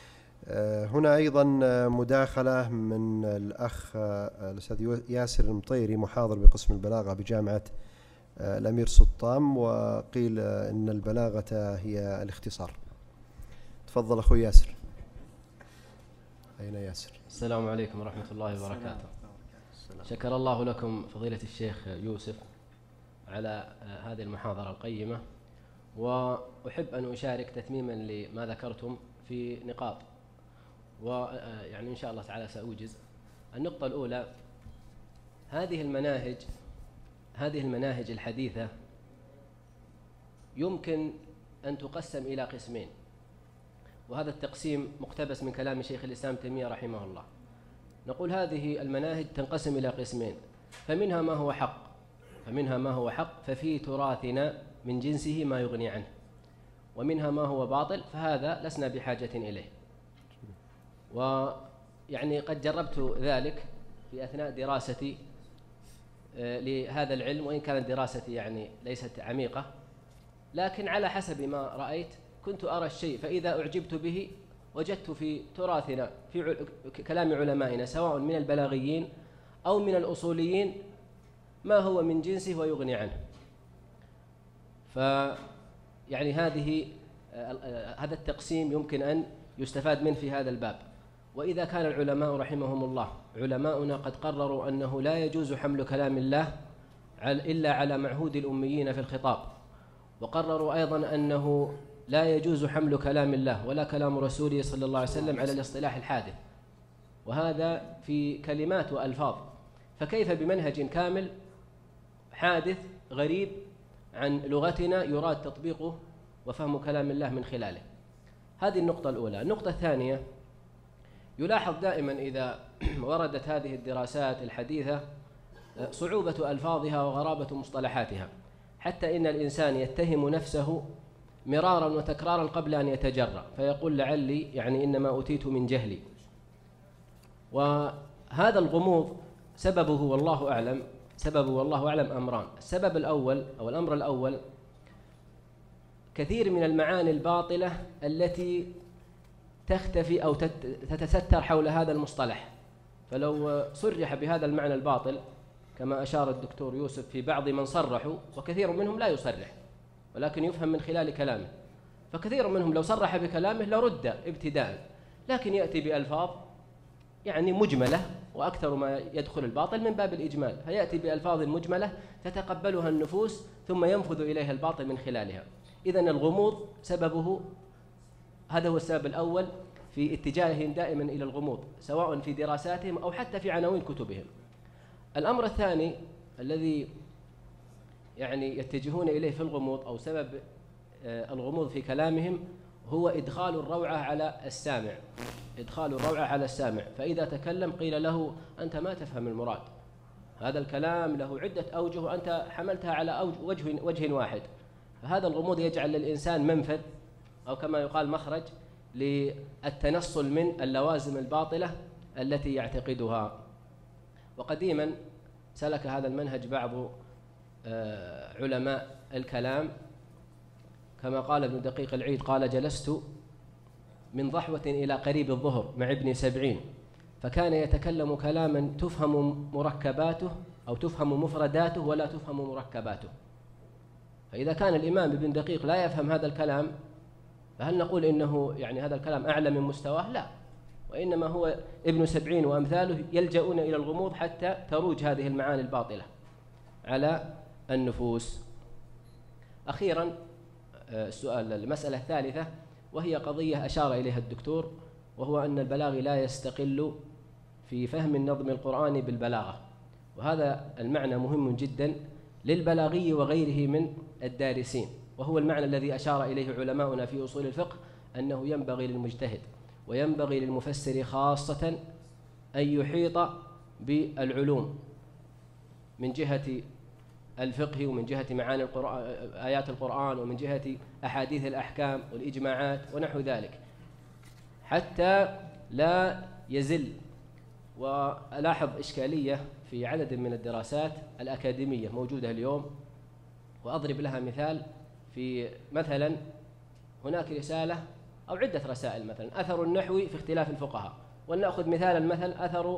هنا أيضا مداخلة من الأخ الأستاذ ياسر المطيري محاضر بقسم البلاغة بجامعة الأمير سلطان، وقيل إن البلاغة هي الاختصار. تفضل أخوي ياسر. أين ياسر؟ السلام عليكم ورحمة الله وبركاته. شكر الله لكم فضيلة الشيخ يوسف على هذه المحاضرة القيمة، وأحب أن أشارك تتميما لما ذكرتم في نقاط، ويعني إن شاء الله تعالى سأوجز. النقطة الأولى، هذه المناهج الحديثة يمكن أن تقسم إلى قسمين، وهذا التقسيم مقتبس من كلام شيخ الإسلام تيمية رحمه الله. نقول هذه المناهج تنقسم إلى قسمين، فمنها ما هو حق ففي تراثنا من جنسه ما يغني عنه، ومنها ما هو باطل فهذا لسنا بحاجة إليه. ويعني قد جربت ذلك في أثناء دراستي لهذا العلم، وإن كانت دراستي يعني ليست عميقة، لكن على حسب ما رأيت كنت أرى الشيء فإذا أعجبت به وجدت في تراثنا في كلام علمائنا سواء من البلاغيين أو من الأصوليين ما هو من جنسه ويغني عنه. فيعني هذا التقسيم يمكن أن يستفاد منه في هذا الباب. وإذا كان العلماء رحمهم الله علماؤنا قد قرروا أنه لا يجوز حمل كلام الله إلا على معهود الأميين في الخطاب، وقرروا أيضا أنه لا يجوز حمل كلام الله ولا كلام رسوله صلى الله عليه وسلم على الاصطلاح الحادث، وهذا في كلمات وألفاظ، فكيف بمنهج كامل حادث غريب عن لغتنا يراد تطبيقه وفهم كلام الله من خلاله؟ هذه النقطة الأولى. النقطة الثانية، يلاحظ دائما إذا وردت هذه الدراسات الحديثة صعوبة ألفاظها وغرابة مصطلحاتها، حتى إن الإنسان يتهم نفسه مرارا وتكرارا قبل أن يتجرأ فيقول لعلي يعني إنما أتيت من جهلي. وهذا الغموض سببه والله أعلم أمران. السبب الأول أو الأمر الأول، كثير من المعاني الباطلة التي تختفي أو تتستر حول هذا المصطلح، فلو صرح بهذا المعنى الباطل كما أشار الدكتور يوسف في بعض من صرحوا، وكثير منهم لا يصرح ولكن يفهم من خلال كلامه، فكثير منهم لو صرح بكلامه لرد ابتداء، لكن يأتي بألفاظ يعني مجملة، وأكثر ما يدخل الباطل من باب الإجمال، فيأتي بألفاظ مجملة تتقبلها النفوس ثم ينفذ إليها الباطل من خلالها. إذن الغموض سببه، هذا هو السبب الأول في اتجاههم دائما إلى الغموض، سواء في دراساتهم أو حتى في عناوين كتبهم. الأمر الثاني الذي يعني يتجهون إليه في الغموض أو سبب الغموض في كلامهم هو إدخال الروعة على السامع، إدخال الروعة على السامع، فإذا تكلم قيل له أنت ما تفهم المراد، هذا الكلام له عدة أوجه وأنت حملتها على وجه واحد، فهذا الغموض يجعل للإنسان منفذ أو كما يقال مخرج للتنصل من اللوازم الباطلة التي يعتقدها. وقديما سلك هذا المنهج بعض علماء الكلام، كما قال ابن دقيق العيد قال: جلست من ضحوة إلى قريب الظهر مع ابن 70 فكان يتكلم كلاما تفهم مركباته أو تفهم مفرداته ولا تفهم مركباته. فإذا كان الإمام ابن دقيق لا يفهم هذا الكلام، فهل نقول إنه يعني هذا الكلام أعلى من مستواه؟ لا، وإنما هو ابن 70 وأمثاله يلجؤون إلى الغموض حتى تروج هذه المعاني الباطلة على النفوس. أخيرا المسألة الثالثة، وهي قضية أشار إليها الدكتور، وهو أن البلاغي لا يستقل في فهم النظم القرآني بالبلاغة، وهذا المعنى مهم جدا للبلاغي وغيره من الدارسين، وهو المعنى الذي أشار إليه علماؤنا في أصول الفقه، أنه ينبغي للمجتهد وينبغي للمفسر خاصة أن يحيط بالعلوم من جهة الفقه ومن جهة معاني القرآن، آيات القرآن، ومن جهة أحاديث الأحكام والإجماعات ونحو ذلك، حتى لا يزل. وألاحظ إشكالية في عدد من الدراسات الأكاديمية موجودة اليوم، وأضرب لها مثال. في مثلا هناك رسالة أو عدة رسائل، مثلا أثر النحو في اختلاف الفقهاء، ولنأخذ مثالا مثل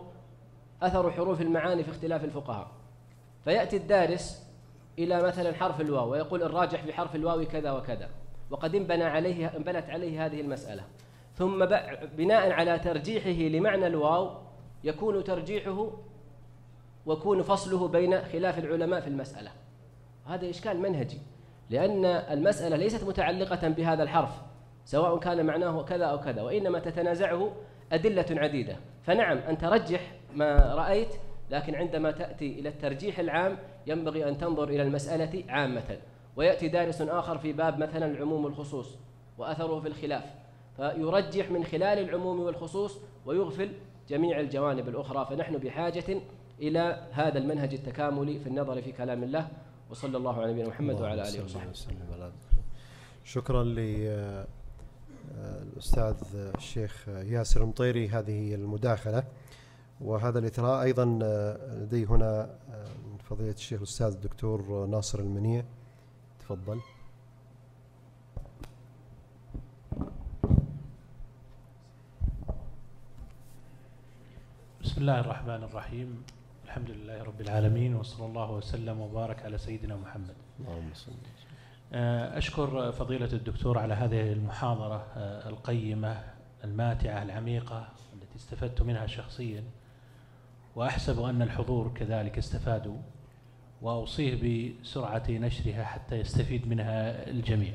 أثر حروف المعاني في اختلاف الفقهاء، فيأتي الدارس إلى مثلا حرف الواو ويقول الراجح في حرف الواو كذا وكذا، وقد انبنت عليه هذه المسألة، ثم بناء على ترجيحه لمعنى الواو يكون ترجيحه ويكون فصله بين خلاف العلماء في المسألة. هذا إشكال منهجي، لأن المسألة ليست متعلقة بهذا الحرف سواء كان معناه كذا أو كذا، وإنما تتنازعه أدلة عديدة. فنعم أن ترجح ما رأيت، لكن عندما تأتي إلى الترجيح العام ينبغي أن تنظر إلى المسألة عامة. ويأتي دارس آخر في باب مثلا العموم والخصوص وأثره في الخلاف، فيرجح من خلال العموم والخصوص ويغفل جميع الجوانب الأخرى. فنحن بحاجة إلى هذا المنهج التكاملي في النظر في كلام الله. وصلى الله على نبينا محمد وعلى آله وصحبه وسلم. شكرا للأستاذ الشيخ ياسر المطيري هذه المداخلة وهذا الإثراء. أيضا لدي هنا فضيلة الشيخ الأستاذ الدكتور ناصر المنيع، تفضل. بسم الله الرحمن الرحيم، الحمد لله رب العالمين، وصلى الله وسلم وبارك على سيدنا محمد. اللهم صل وسلم. أشكر فضيلة الدكتور على هذه المحاضرة القيمة الماتعة العميقة التي استفدت منها شخصيا، وأحسب أن الحضور كذلك استفادوا، وأوصيه بسرعة نشرها حتى يستفيد منها الجميع.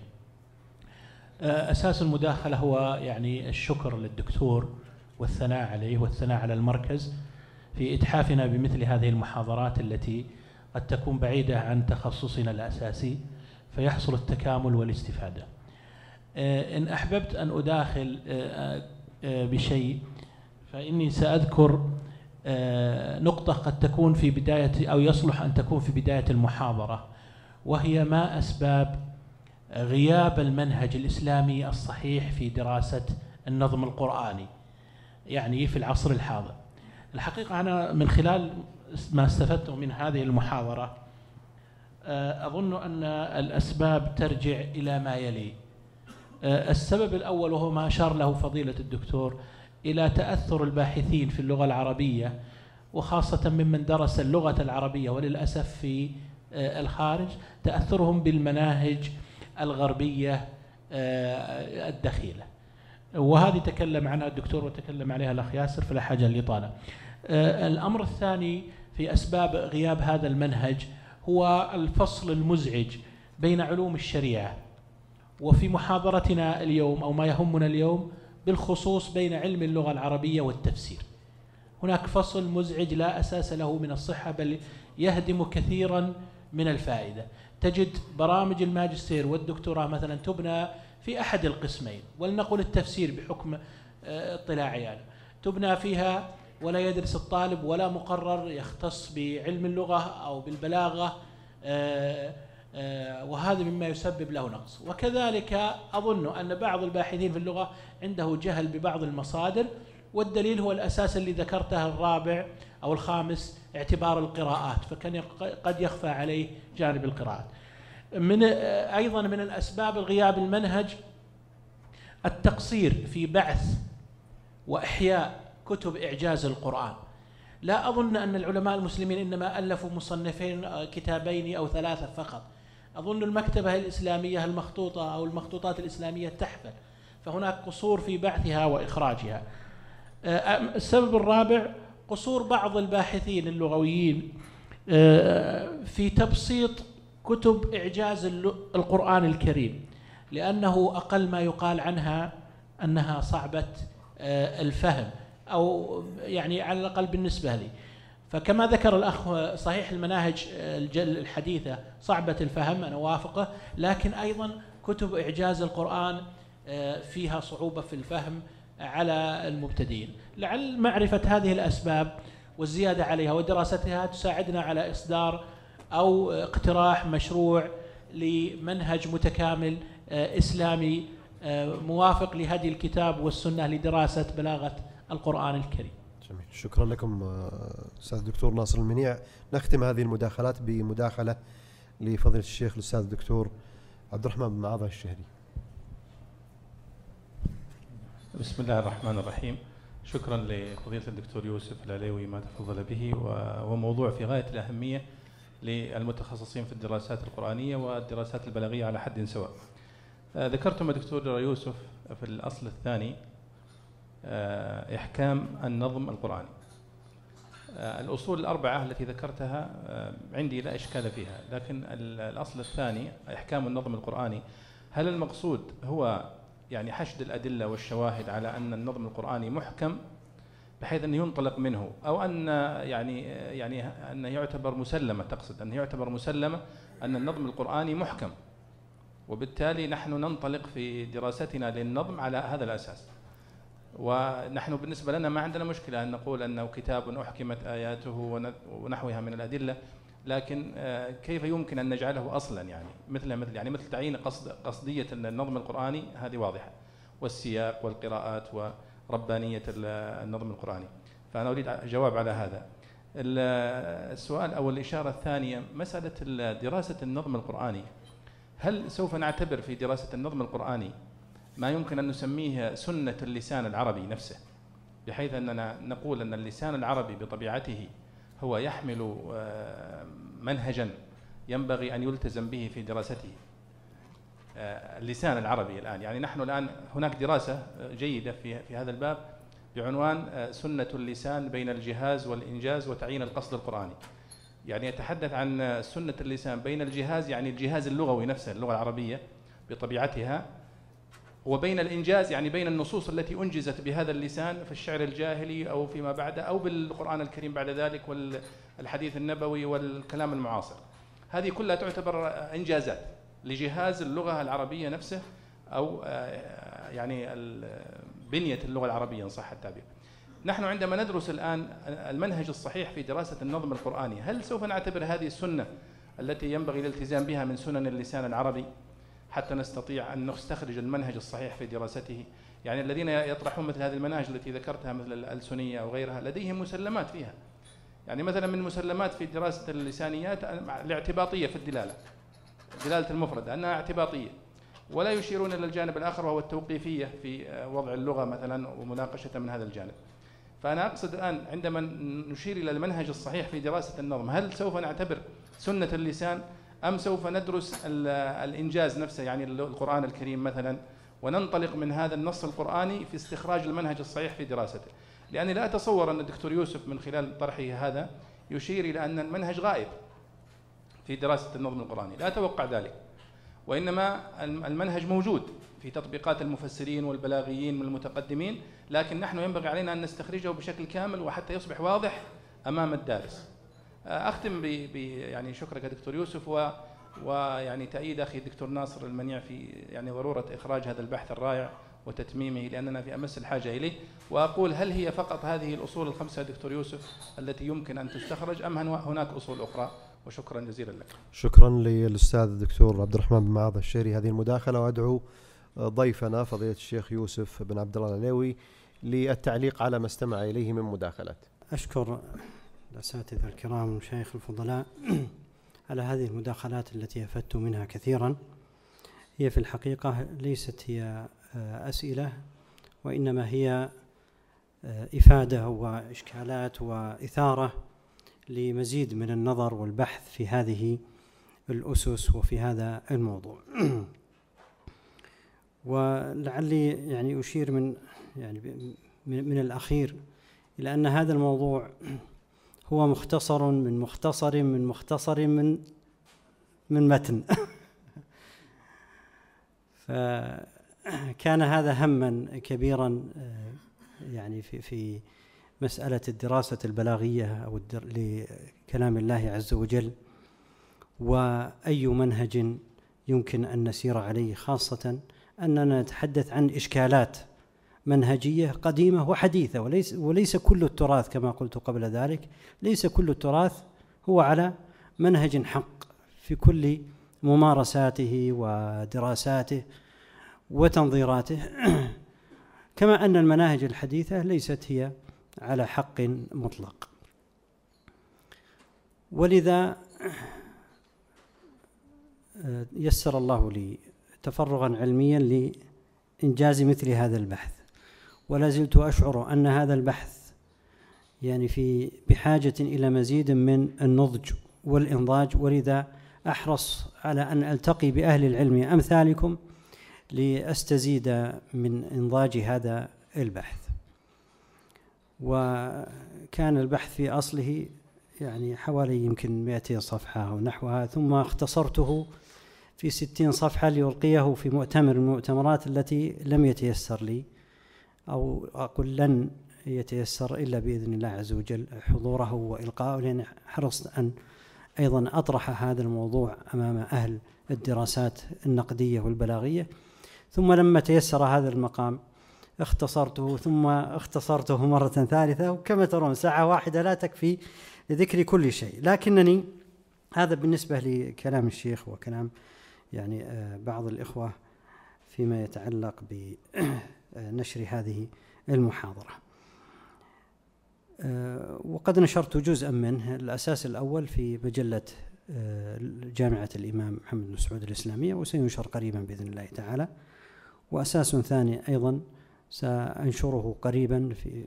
أساس المداخلة هو يعني الشكر للدكتور والثناء عليه والثناء على المركز في إتحافنا بمثل هذه المحاضرات التي قد تكون بعيدة عن تخصصنا الأساسي، فيحصل التكامل والاستفادة. إن أحببت أن أداخل بشيء فإني سأذكر نقطة قد تكون في بداية أو يصلح أن تكون في بداية المحاضرة، وهي ما أسباب غياب المنهج الإسلامي الصحيح في دراسة النظم القرآني يعني في العصر الحاضر. الحقيقة أنا من خلال ما استفدته من هذه المحاضرة أظن أن الأسباب ترجع إلى ما يلي. السبب الأول وهو ما أشار له فضيلة الدكتور إلى تأثر الباحثين في اللغة العربية، وخاصة ممن درس اللغة العربية وللأسف في الخارج، تأثرهم بالمناهج الغربية الدخيلة. وهذه تكلم عنها الدكتور وتكلم عليها الأخ ياسر فلا حاجة للإطالة. الأمر الثاني في أسباب غياب هذا المنهج هو الفصل المزعج بين علوم الشريعة، وفي محاضرتنا اليوم أو ما يهمنا اليوم بالخصوص بين علم اللغة العربية والتفسير. هناك فصل مزعج لا أساس له من الصحة، بل يهدم كثيرا من الفائدة. تجد برامج الماجستير والدكتوراه مثلا تبنى في أحد القسمين، ولنقل التفسير بحكم اطلاعي يعني، تبنى فيها ولا يدرس الطالب ولا مقرر يختص بعلم اللغة أو بالبلاغة، وهذا مما يسبب له نقص. وكذلك أظن أن بعض الباحثين في اللغة عنده جهل ببعض المصادر، والدليل هو الأساس اللي ذكرته الرابع أو الخامس، اعتبار القراءات، فكان قد يخفى عليه جانب القراءات. أيضا من الأسباب الغياب المنهج التقصير في بعث وإحياء كتب إعجاز القرآن. لا أظن أن العلماء المسلمين إنما ألفوا مصنفين كتابين أو ثلاثة فقط، أظن المكتبة الإسلامية المخطوطة أو المخطوطات الإسلامية تحفل، فهناك قصور في بعثها وإخراجها. السبب الرابع قصور بعض الباحثين اللغويين في تبسيط كتب إعجاز القرآن الكريم، لأنه أقل ما يقال عنها أنها صعبة الفهم، أو يعني على الأقل بالنسبة لي. فكما ذكر الأخ صحيح المناهج الحديثة صعبة الفهم، أنا وافقه، لكن أيضا كتب إعجاز القرآن فيها صعوبة في الفهم على المبتدئين. لعل معرفة هذه الأسباب والزيادة عليها ودراستها تساعدنا على إصدار أو اقتراح مشروع لمنهج متكامل إسلامي موافق لهدي الكتاب والسنة لدراسة بلاغة القرآن الكريم. جميل، شكرا لكم أستاذ الدكتور ناصر المنيع. نختم هذه المداخلات بمداخلة لفضيلة الشيخ الأستاذ الدكتور عبد الرحمن بن معاذ الشهري. بسم الله الرحمن الرحيم. شكرا لفضيلة الدكتور يوسف العليوي ما تفضل به، وهو موضوع في غاية الأهمية للمتخصصين في الدراسات القرآنية والدراسات البلاغية على حد سواء. ذكرتم دكتور يوسف في الأصل الثاني إحكام النظم القرآني. الأصول الأربعة التي ذكرتها عندي لا إشكال فيها، لكن الأصل الثاني إحكام النظم القرآني، هل المقصود هو يعني حشد الأدلة والشواهد على أن النظم القرآني محكم بحيث أنه ينطلق منه، أو أن يعني أنه يعتبر مسلمة، تقصد أنه يعتبر مسلمة أن النظم القرآني محكم، وبالتالي نحن ننطلق في دراستنا للنظم على هذا الأساس؟ ونحن بالنسبة لنا ما عندنا مشكلة أن نقول أنه كتاب أحكمت آياته ونحوها من الأدلة، لكن كيف يمكن أن نجعله أصلا؟ يعني مثل تعيين قصدية النظم القرآني، هذه واضحة، والسياق والقراءات وربانية النظم القرآني. فأنا أريد جواب على هذا. السؤال أو الإشارة الثانية، مسألة دراسة النظم القرآني، هل سوف نعتبر في دراسة النظم القرآني ما يمكن أن نسميه سنة اللسان العربي نفسه، بحيث أننا نقول أن اللسان العربي بطبيعته هو يحمل منهجا ينبغي أن يلتزم به في دراسته؟ اللسان العربي الآن، يعني نحن الآن هناك دراسة جيدة في هذا الباب بعنوان سنة اللسان بين الجهاز والإنجاز وتعيين القصد القرآني. يعني يتحدث عن سنة اللسان بين الجهاز، يعني الجهاز اللغوي نفسه، اللغة العربية بطبيعتها، وبين الإنجاز يعني بين النصوص التي أنجزت بهذا اللسان في الشعر الجاهلي أو فيما بعد، أو بالقرآن الكريم بعد ذلك، والحديث النبوي والكلام المعاصر. هذه كلها تعتبر إنجازات لجهاز اللغة العربية نفسه، أو يعني بنية اللغة العربية إن صح التعبير. نحن عندما ندرس الآن المنهج الصحيح في دراسة النظم القرآني، هل سوف نعتبر هذه السنة التي ينبغي الالتزام بها من سنن اللسان العربي حتى نستطيع أن نستخرج المنهج الصحيح في دراسته؟ يعني الذين يطرحون مثل هذه المناهج التي ذكرتها مثل الألسنية أو غيرها لديهم مسلمات فيها. يعني مثلا من المسلمات في دراسة اللسانيات الاعتباطية في الدلالة، دلالة المفرد أنها اعتباطية، ولا يشيرون إلى الجانب الآخر وهو التوقيفية في وضع اللغة مثلا ومناقشة من هذا الجانب. فأنا أقصد الآن عندما نشير إلى المنهج الصحيح في دراسة النظم، هل سوف نعتبر سنة اللسان أم سوف ندرس الإنجاز نفسه، يعني القرآن الكريم مثلا وننطلق من هذا النص القرآني في استخراج المنهج الصحيح في دراسته. لأني لا أتصور أن الدكتور يوسف من خلال طرحه هذا يشير إلى أن المنهج غائب في دراسة النظم القرآني، لا أتوقع ذلك، وإنما المنهج موجود في تطبيقات المفسرين والبلاغيين من المتقدمين، لكن نحن ينبغي علينا أن نستخرجه بشكل كامل وحتى يصبح واضح أمام الدارس. أختم يعني شكرك دكتور يوسف ويعني تأييد أخي الدكتور ناصر المنيع في يعني ضرورة إخراج هذا البحث الرائع وتتميمه، لأننا في أمس الحاجة إليه. وأقول هل هي فقط هذه الأصول الخمسة دكتور يوسف التي يمكن أن تستخرج أم هناك أصول أخرى؟ وشكرا جزيلا لك. شكرا للأستاذ الدكتور عبد الرحمن بن معاذ الشهري هذه المداخلة، وأدعو ضيفنا فضيلة الشيخ يوسف بن عبد الله العليوي للتعليق على ما استمع إليه من مداخلات. أشكر الأساتذة الكرام والمشايخ الفضلاء على هذه المداخلات التي أفدت منها كثيرا. هي في الحقيقة ليست هي أسئلة، وإنما هي إفادة وإشكالات وإثارة لمزيد من النظر والبحث في هذه الأسس وفي هذا الموضوع. ولعلي يعني أشير من الأخير إلى أن هذا الموضوع هو مختصر من مختصر من مختصر من متن. فكان هذا هما كبيرا يعني في مسألة الدراسة البلاغية أو لكلام الله عز وجل، وأي منهج يمكن أن نسير عليه، خاصة أننا نتحدث عن إشكالات منهجية قديمة وحديثة، وليس كل التراث كما قلت قبل ذلك، ليس كل التراث هو على منهج حق في كل ممارساته ودراساته وتنظيراته، كما أن المناهج الحديثة ليست هي على حق مطلق. ولذا يسر الله لي تفرغا علميا لإنجاز مثل هذا البحث، ولا زلت أشعر أن هذا البحث يعني بحاجة إلى مزيد من النضج والإنضاج، ولذا أحرص على أن ألتقي بأهل العلم أمثالكم لأستزيد من إنضاج هذا البحث. وكان البحث في أصله يعني حوالي يمكن 200 صفحة أو نحوها، ثم اختصرته في 60 صفحة ليلقيه في مؤتمر من المؤتمرات التي لم يتيسر لي، أو أقول لن يتيسر إلا بإذن الله عز وجل حضوره وإلقاءه، لأن حرصت أن أيضا أطرح هذا الموضوع أمام أهل الدراسات النقدية والبلاغية. ثم لما تيسر هذا المقام اختصرته، ثم اختصرته مرة ثالثة، وكما ترون ساعة واحدة لا تكفي لذكر كل شيء. لكنني هذا بالنسبة لكلام الشيخ وكلام يعني بعض الإخوة فيما يتعلق بنشر هذه المحاضرة. وقد نشرت جزءا منه، الأساس الأول في مجلة جامعة الإمام محمد بن سعود الإسلامية، وسينشر قريبا بإذن الله تعالى. وأساس ثاني أيضا سأنشره قريبا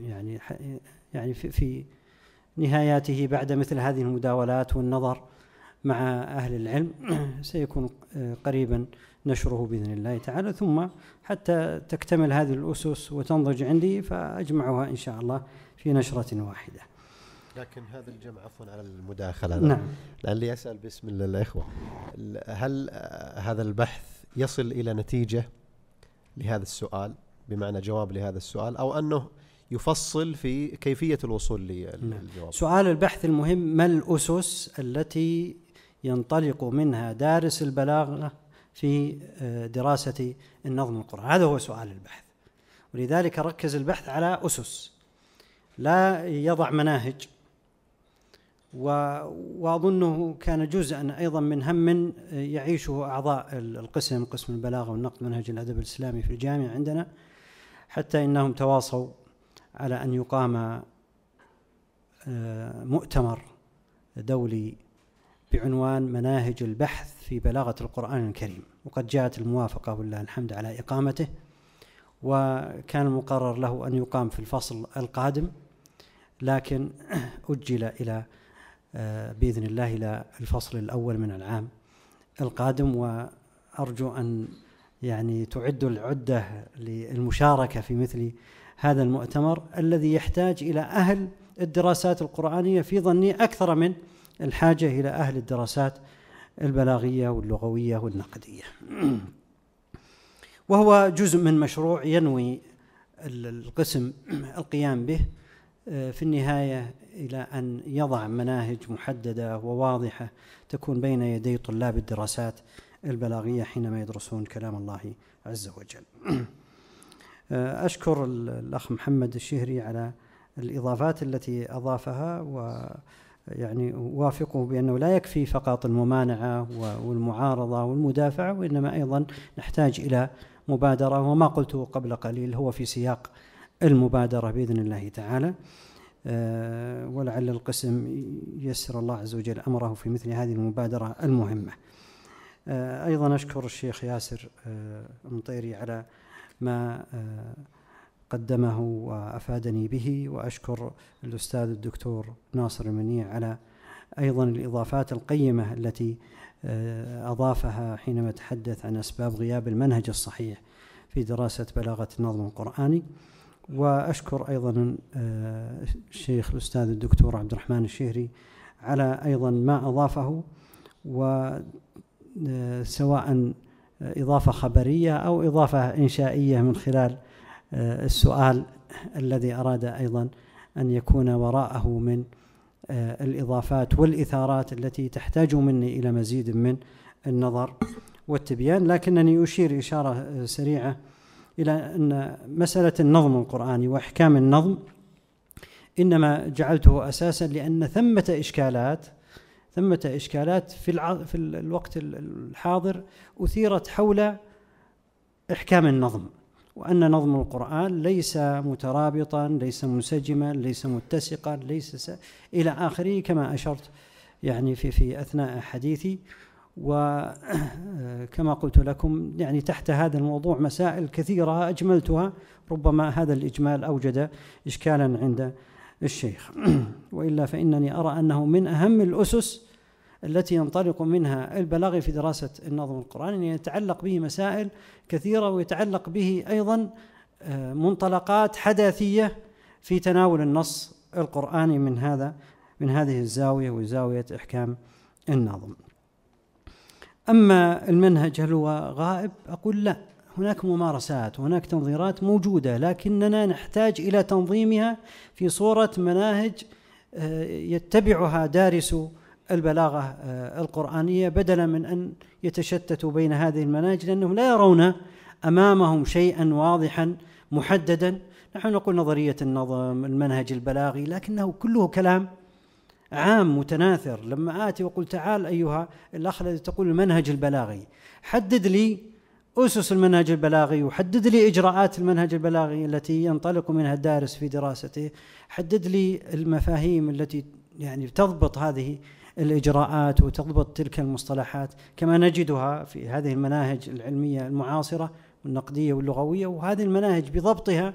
في نهاياته بعد مثل هذه المداولات والنظر مع أهل العلم، سيكون قريبا نشره بإذن الله تعالى، ثم حتى تكتمل هذه الأسس وتنضج عندي فأجمعها إن شاء الله في نشرة واحدة. لكن هذا الجمع عفوا على المداخلة، نعم، لعلي أسأل باسم الإخوة، هل هذا البحث يصل إلى نتيجة لهذا السؤال، بمعنى جواب لهذا السؤال، أو أنه يفصل في كيفية الوصول للجواب؟ سؤال البحث المهم: ما الأسس التي ينطلق منها دارس البلاغة في دراسة النظم القرآني؟ هذا هو سؤال البحث، ولذلك ركز البحث على أسس، لا يضع مناهج. وأظنه كان جزءا أيضا من هم يعيشه أعضاء القسم، قسم البلاغة والنقد منهج الأدب الإسلامي في الجامعة عندنا، حتى إنهم تواصوا على أن يقام مؤتمر دولي بعنوان مناهج البحث في بلاغة القرآن الكريم، وقد جاءت الموافقة والله الحمد على إقامته، وكان المقرر له أن يقام في الفصل القادم، لكن أجل إلى بإذن الله إلى الفصل الأول من العام القادم. وأرجو أن يعني تعد العدة للمشاركة في مثل هذا المؤتمر الذي يحتاج إلى أهل الدراسات القرآنية في ظني أكثر من الحاجة إلى أهل الدراسات البلاغية واللغوية والنقدية. وهو جزء من مشروع ينوي القسم القيام به في النهاية إلى أن يضع مناهج محددة وواضحة تكون بين يدي طلاب الدراسات البلاغية حينما يدرسون كلام الله عز وجل. أشكر الأخ محمد الشهري على الإضافات التي أضافها، ويعني أوافقه بأنه لا يكفي فقط الممانعة والمعارضة والمدافعة، وإنما أيضا نحتاج إلى مبادرة، وما قلته قبل قليل هو في سياق المبادرة بإذن الله تعالى. ولعل القسم يسر الله عز وجل أمره في مثل هذه المبادرة المهمة. أيضا أشكر الشيخ ياسر المطيري على ما قدمه وأفادني به، وأشكر الأستاذ الدكتور ناصر المنيع على أيضا الإضافات القيمة التي أضافها حينما تحدث عن أسباب غياب المنهج الصحيح في دراسة بلاغة النظم القرآني. وأشكر أيضا الشيخ الأستاذ الدكتور عبد الرحمن الشهري على أيضا ما أضافه، وسواء إضافة خبرية أو إضافة إنشائية من خلال السؤال الذي أراد أيضا أن يكون وراءه من الإضافات والإثارات التي تحتاج مني إلى مزيد من النظر والتبيان. لكنني أشير إشارة سريعة إلى أن مسألة النظم القرآني وإحكام النظم إنما جعلته أساسا لأن ثمة إشكالات في الوقت الحاضر أثيرت حول إحكام النظم، وأن نظم القرآن ليس مترابطا، ليس منسجما، ليس متسقا، ليس إلى آخره كما أشرت يعني في أثناء حديثي. وكما قلت لكم يعني تحت هذا الموضوع مسائل كثيرة أجملتها، ربما هذا الإجمال أوجد إشكالا عند الشيخ. وإلا فإنني أرى أنه من أهم الأسس التي ينطلق منها البلاغي في دراسة النظم القرآني، أن يتعلق به مسائل كثيرة، ويتعلق به أيضا منطلقات حداثية في تناول النص القرآني من هذه الزاوية وزاوية إحكام النظم. أما المنهج هل هو غائب؟ أقول لا، هناك ممارسات وهناك تنظيرات موجودة، لكننا نحتاج إلى تنظيمها في صورة مناهج يتبعها دارس البلاغة القرآنية، بدلا من أن يتشتتوا بين هذه المناهج، لأنهم لا يرون أمامهم شيئا واضحا محددا. نحن نقول نظرية النظم، المنهج البلاغي، لكنه كله كلام عام متناثر. لما آتي وقل تعال أيها الأخ الذي تقول المنهج البلاغي، حدد لي أسس المنهج البلاغي، وحدد لي إجراءات المنهج البلاغي التي ينطلق منها الدارس في دراسته، حدد لي المفاهيم التي يعني تضبط هذه الإجراءات وتضبط تلك المصطلحات كما نجدها في هذه المناهج العلمية المعاصرة والنقدية واللغوية. وهذه المناهج بضبطها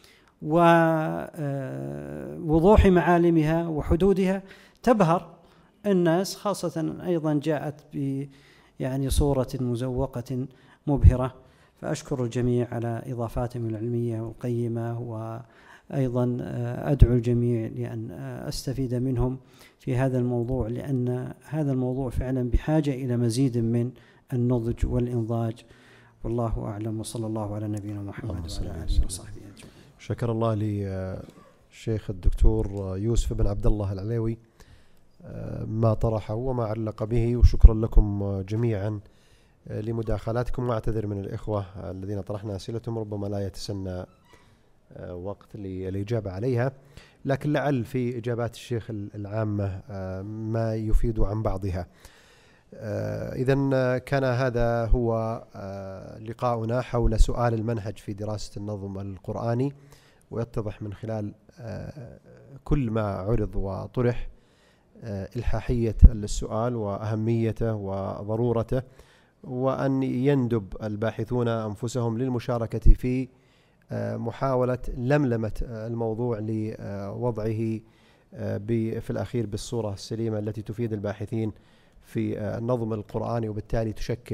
ووضوح معالمها وحدودها تبهر الناس، خاصة أيضا جاءت يعني صورة مزوقة مبهرة. فأشكر الجميع على إضافاتهم العلمية والقيمة، وأيضا أدعو الجميع لأن أستفيد منهم في هذا الموضوع، لأن هذا الموضوع فعلا بحاجة إلى مزيد من النضج والإنضاج. والله أعلم، وصلى الله على نبينا محمد وعلى آله وصحبه أجمعين. شكر الله للشيخ الدكتور يوسف بن عبد الله العليوي ما طرحه وما علق به، وشكرا لكم جميعا لمداخلاتكم، واعتذر من الإخوة الذين طرحنا أسئلتهم ربما لا يتسنى وقت للإجابة عليها، لكن لعل في إجابات الشيخ العامة ما يفيد عن بعضها. إذن كان هذا هو لقاؤنا حول سؤال المنهج في دراسة النظم القرآني، ويتضح من خلال كل ما عرض وطرح إلحاحية السؤال وأهميته وضرورته، وأن يندب الباحثون أنفسهم للمشاركة في محاولة لملمة الموضوع لوضعه في الأخير بالصورة السليمة التي تفيد الباحثين في النظم القرآني، وبالتالي تشكل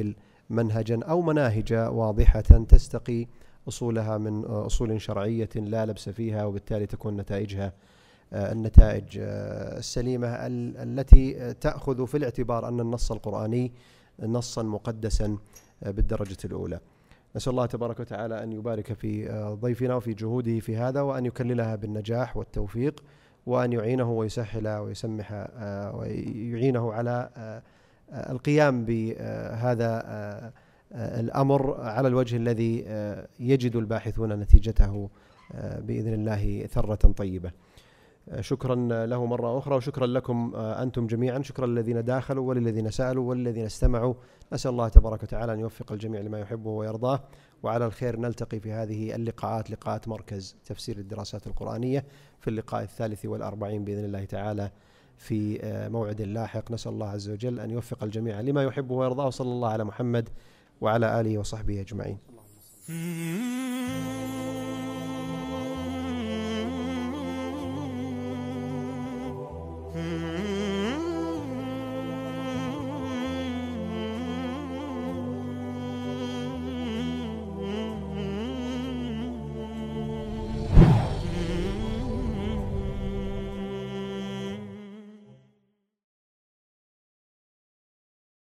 منهجا أو مناهج واضحة تستقي أصولها من أصول شرعية لا لبس فيها، وبالتالي تكون نتائجها النتائج السليمة التي تأخذ في الاعتبار أن النص القرآني نصا مقدسا بالدرجة الأولى. نسأل الله تبارك وتعالى أن يبارك في ضيفنا وفي جهوده في هذا، وأن يكللها بالنجاح والتوفيق، وأن يعينه ويسهل ويسمح ويعينه على القيام بهذا الأمر على الوجه الذي يجد الباحثون نتيجته بإذن الله ثرة طيبة. شكرا له مرة أخرى، وشكرا لكم أنتم جميعا، شكرا للذين داخلوا وللذين سألوا وللذين استمعوا. نسأل الله تبارك وتعالى أن يوفق الجميع لما يحبه ويرضاه، وعلى الخير نلتقي في هذه اللقاءات، لقاءات مركز تفسير الدراسات القرآنية، في اللقاء 43 بإذن الله تعالى في موعد لاحق. نسأل الله عز وجل أن يوفق الجميع لما يحبه ويرضاه، وصلى الله على محمد وعلى آله وصحبه أجمعين. Hmm.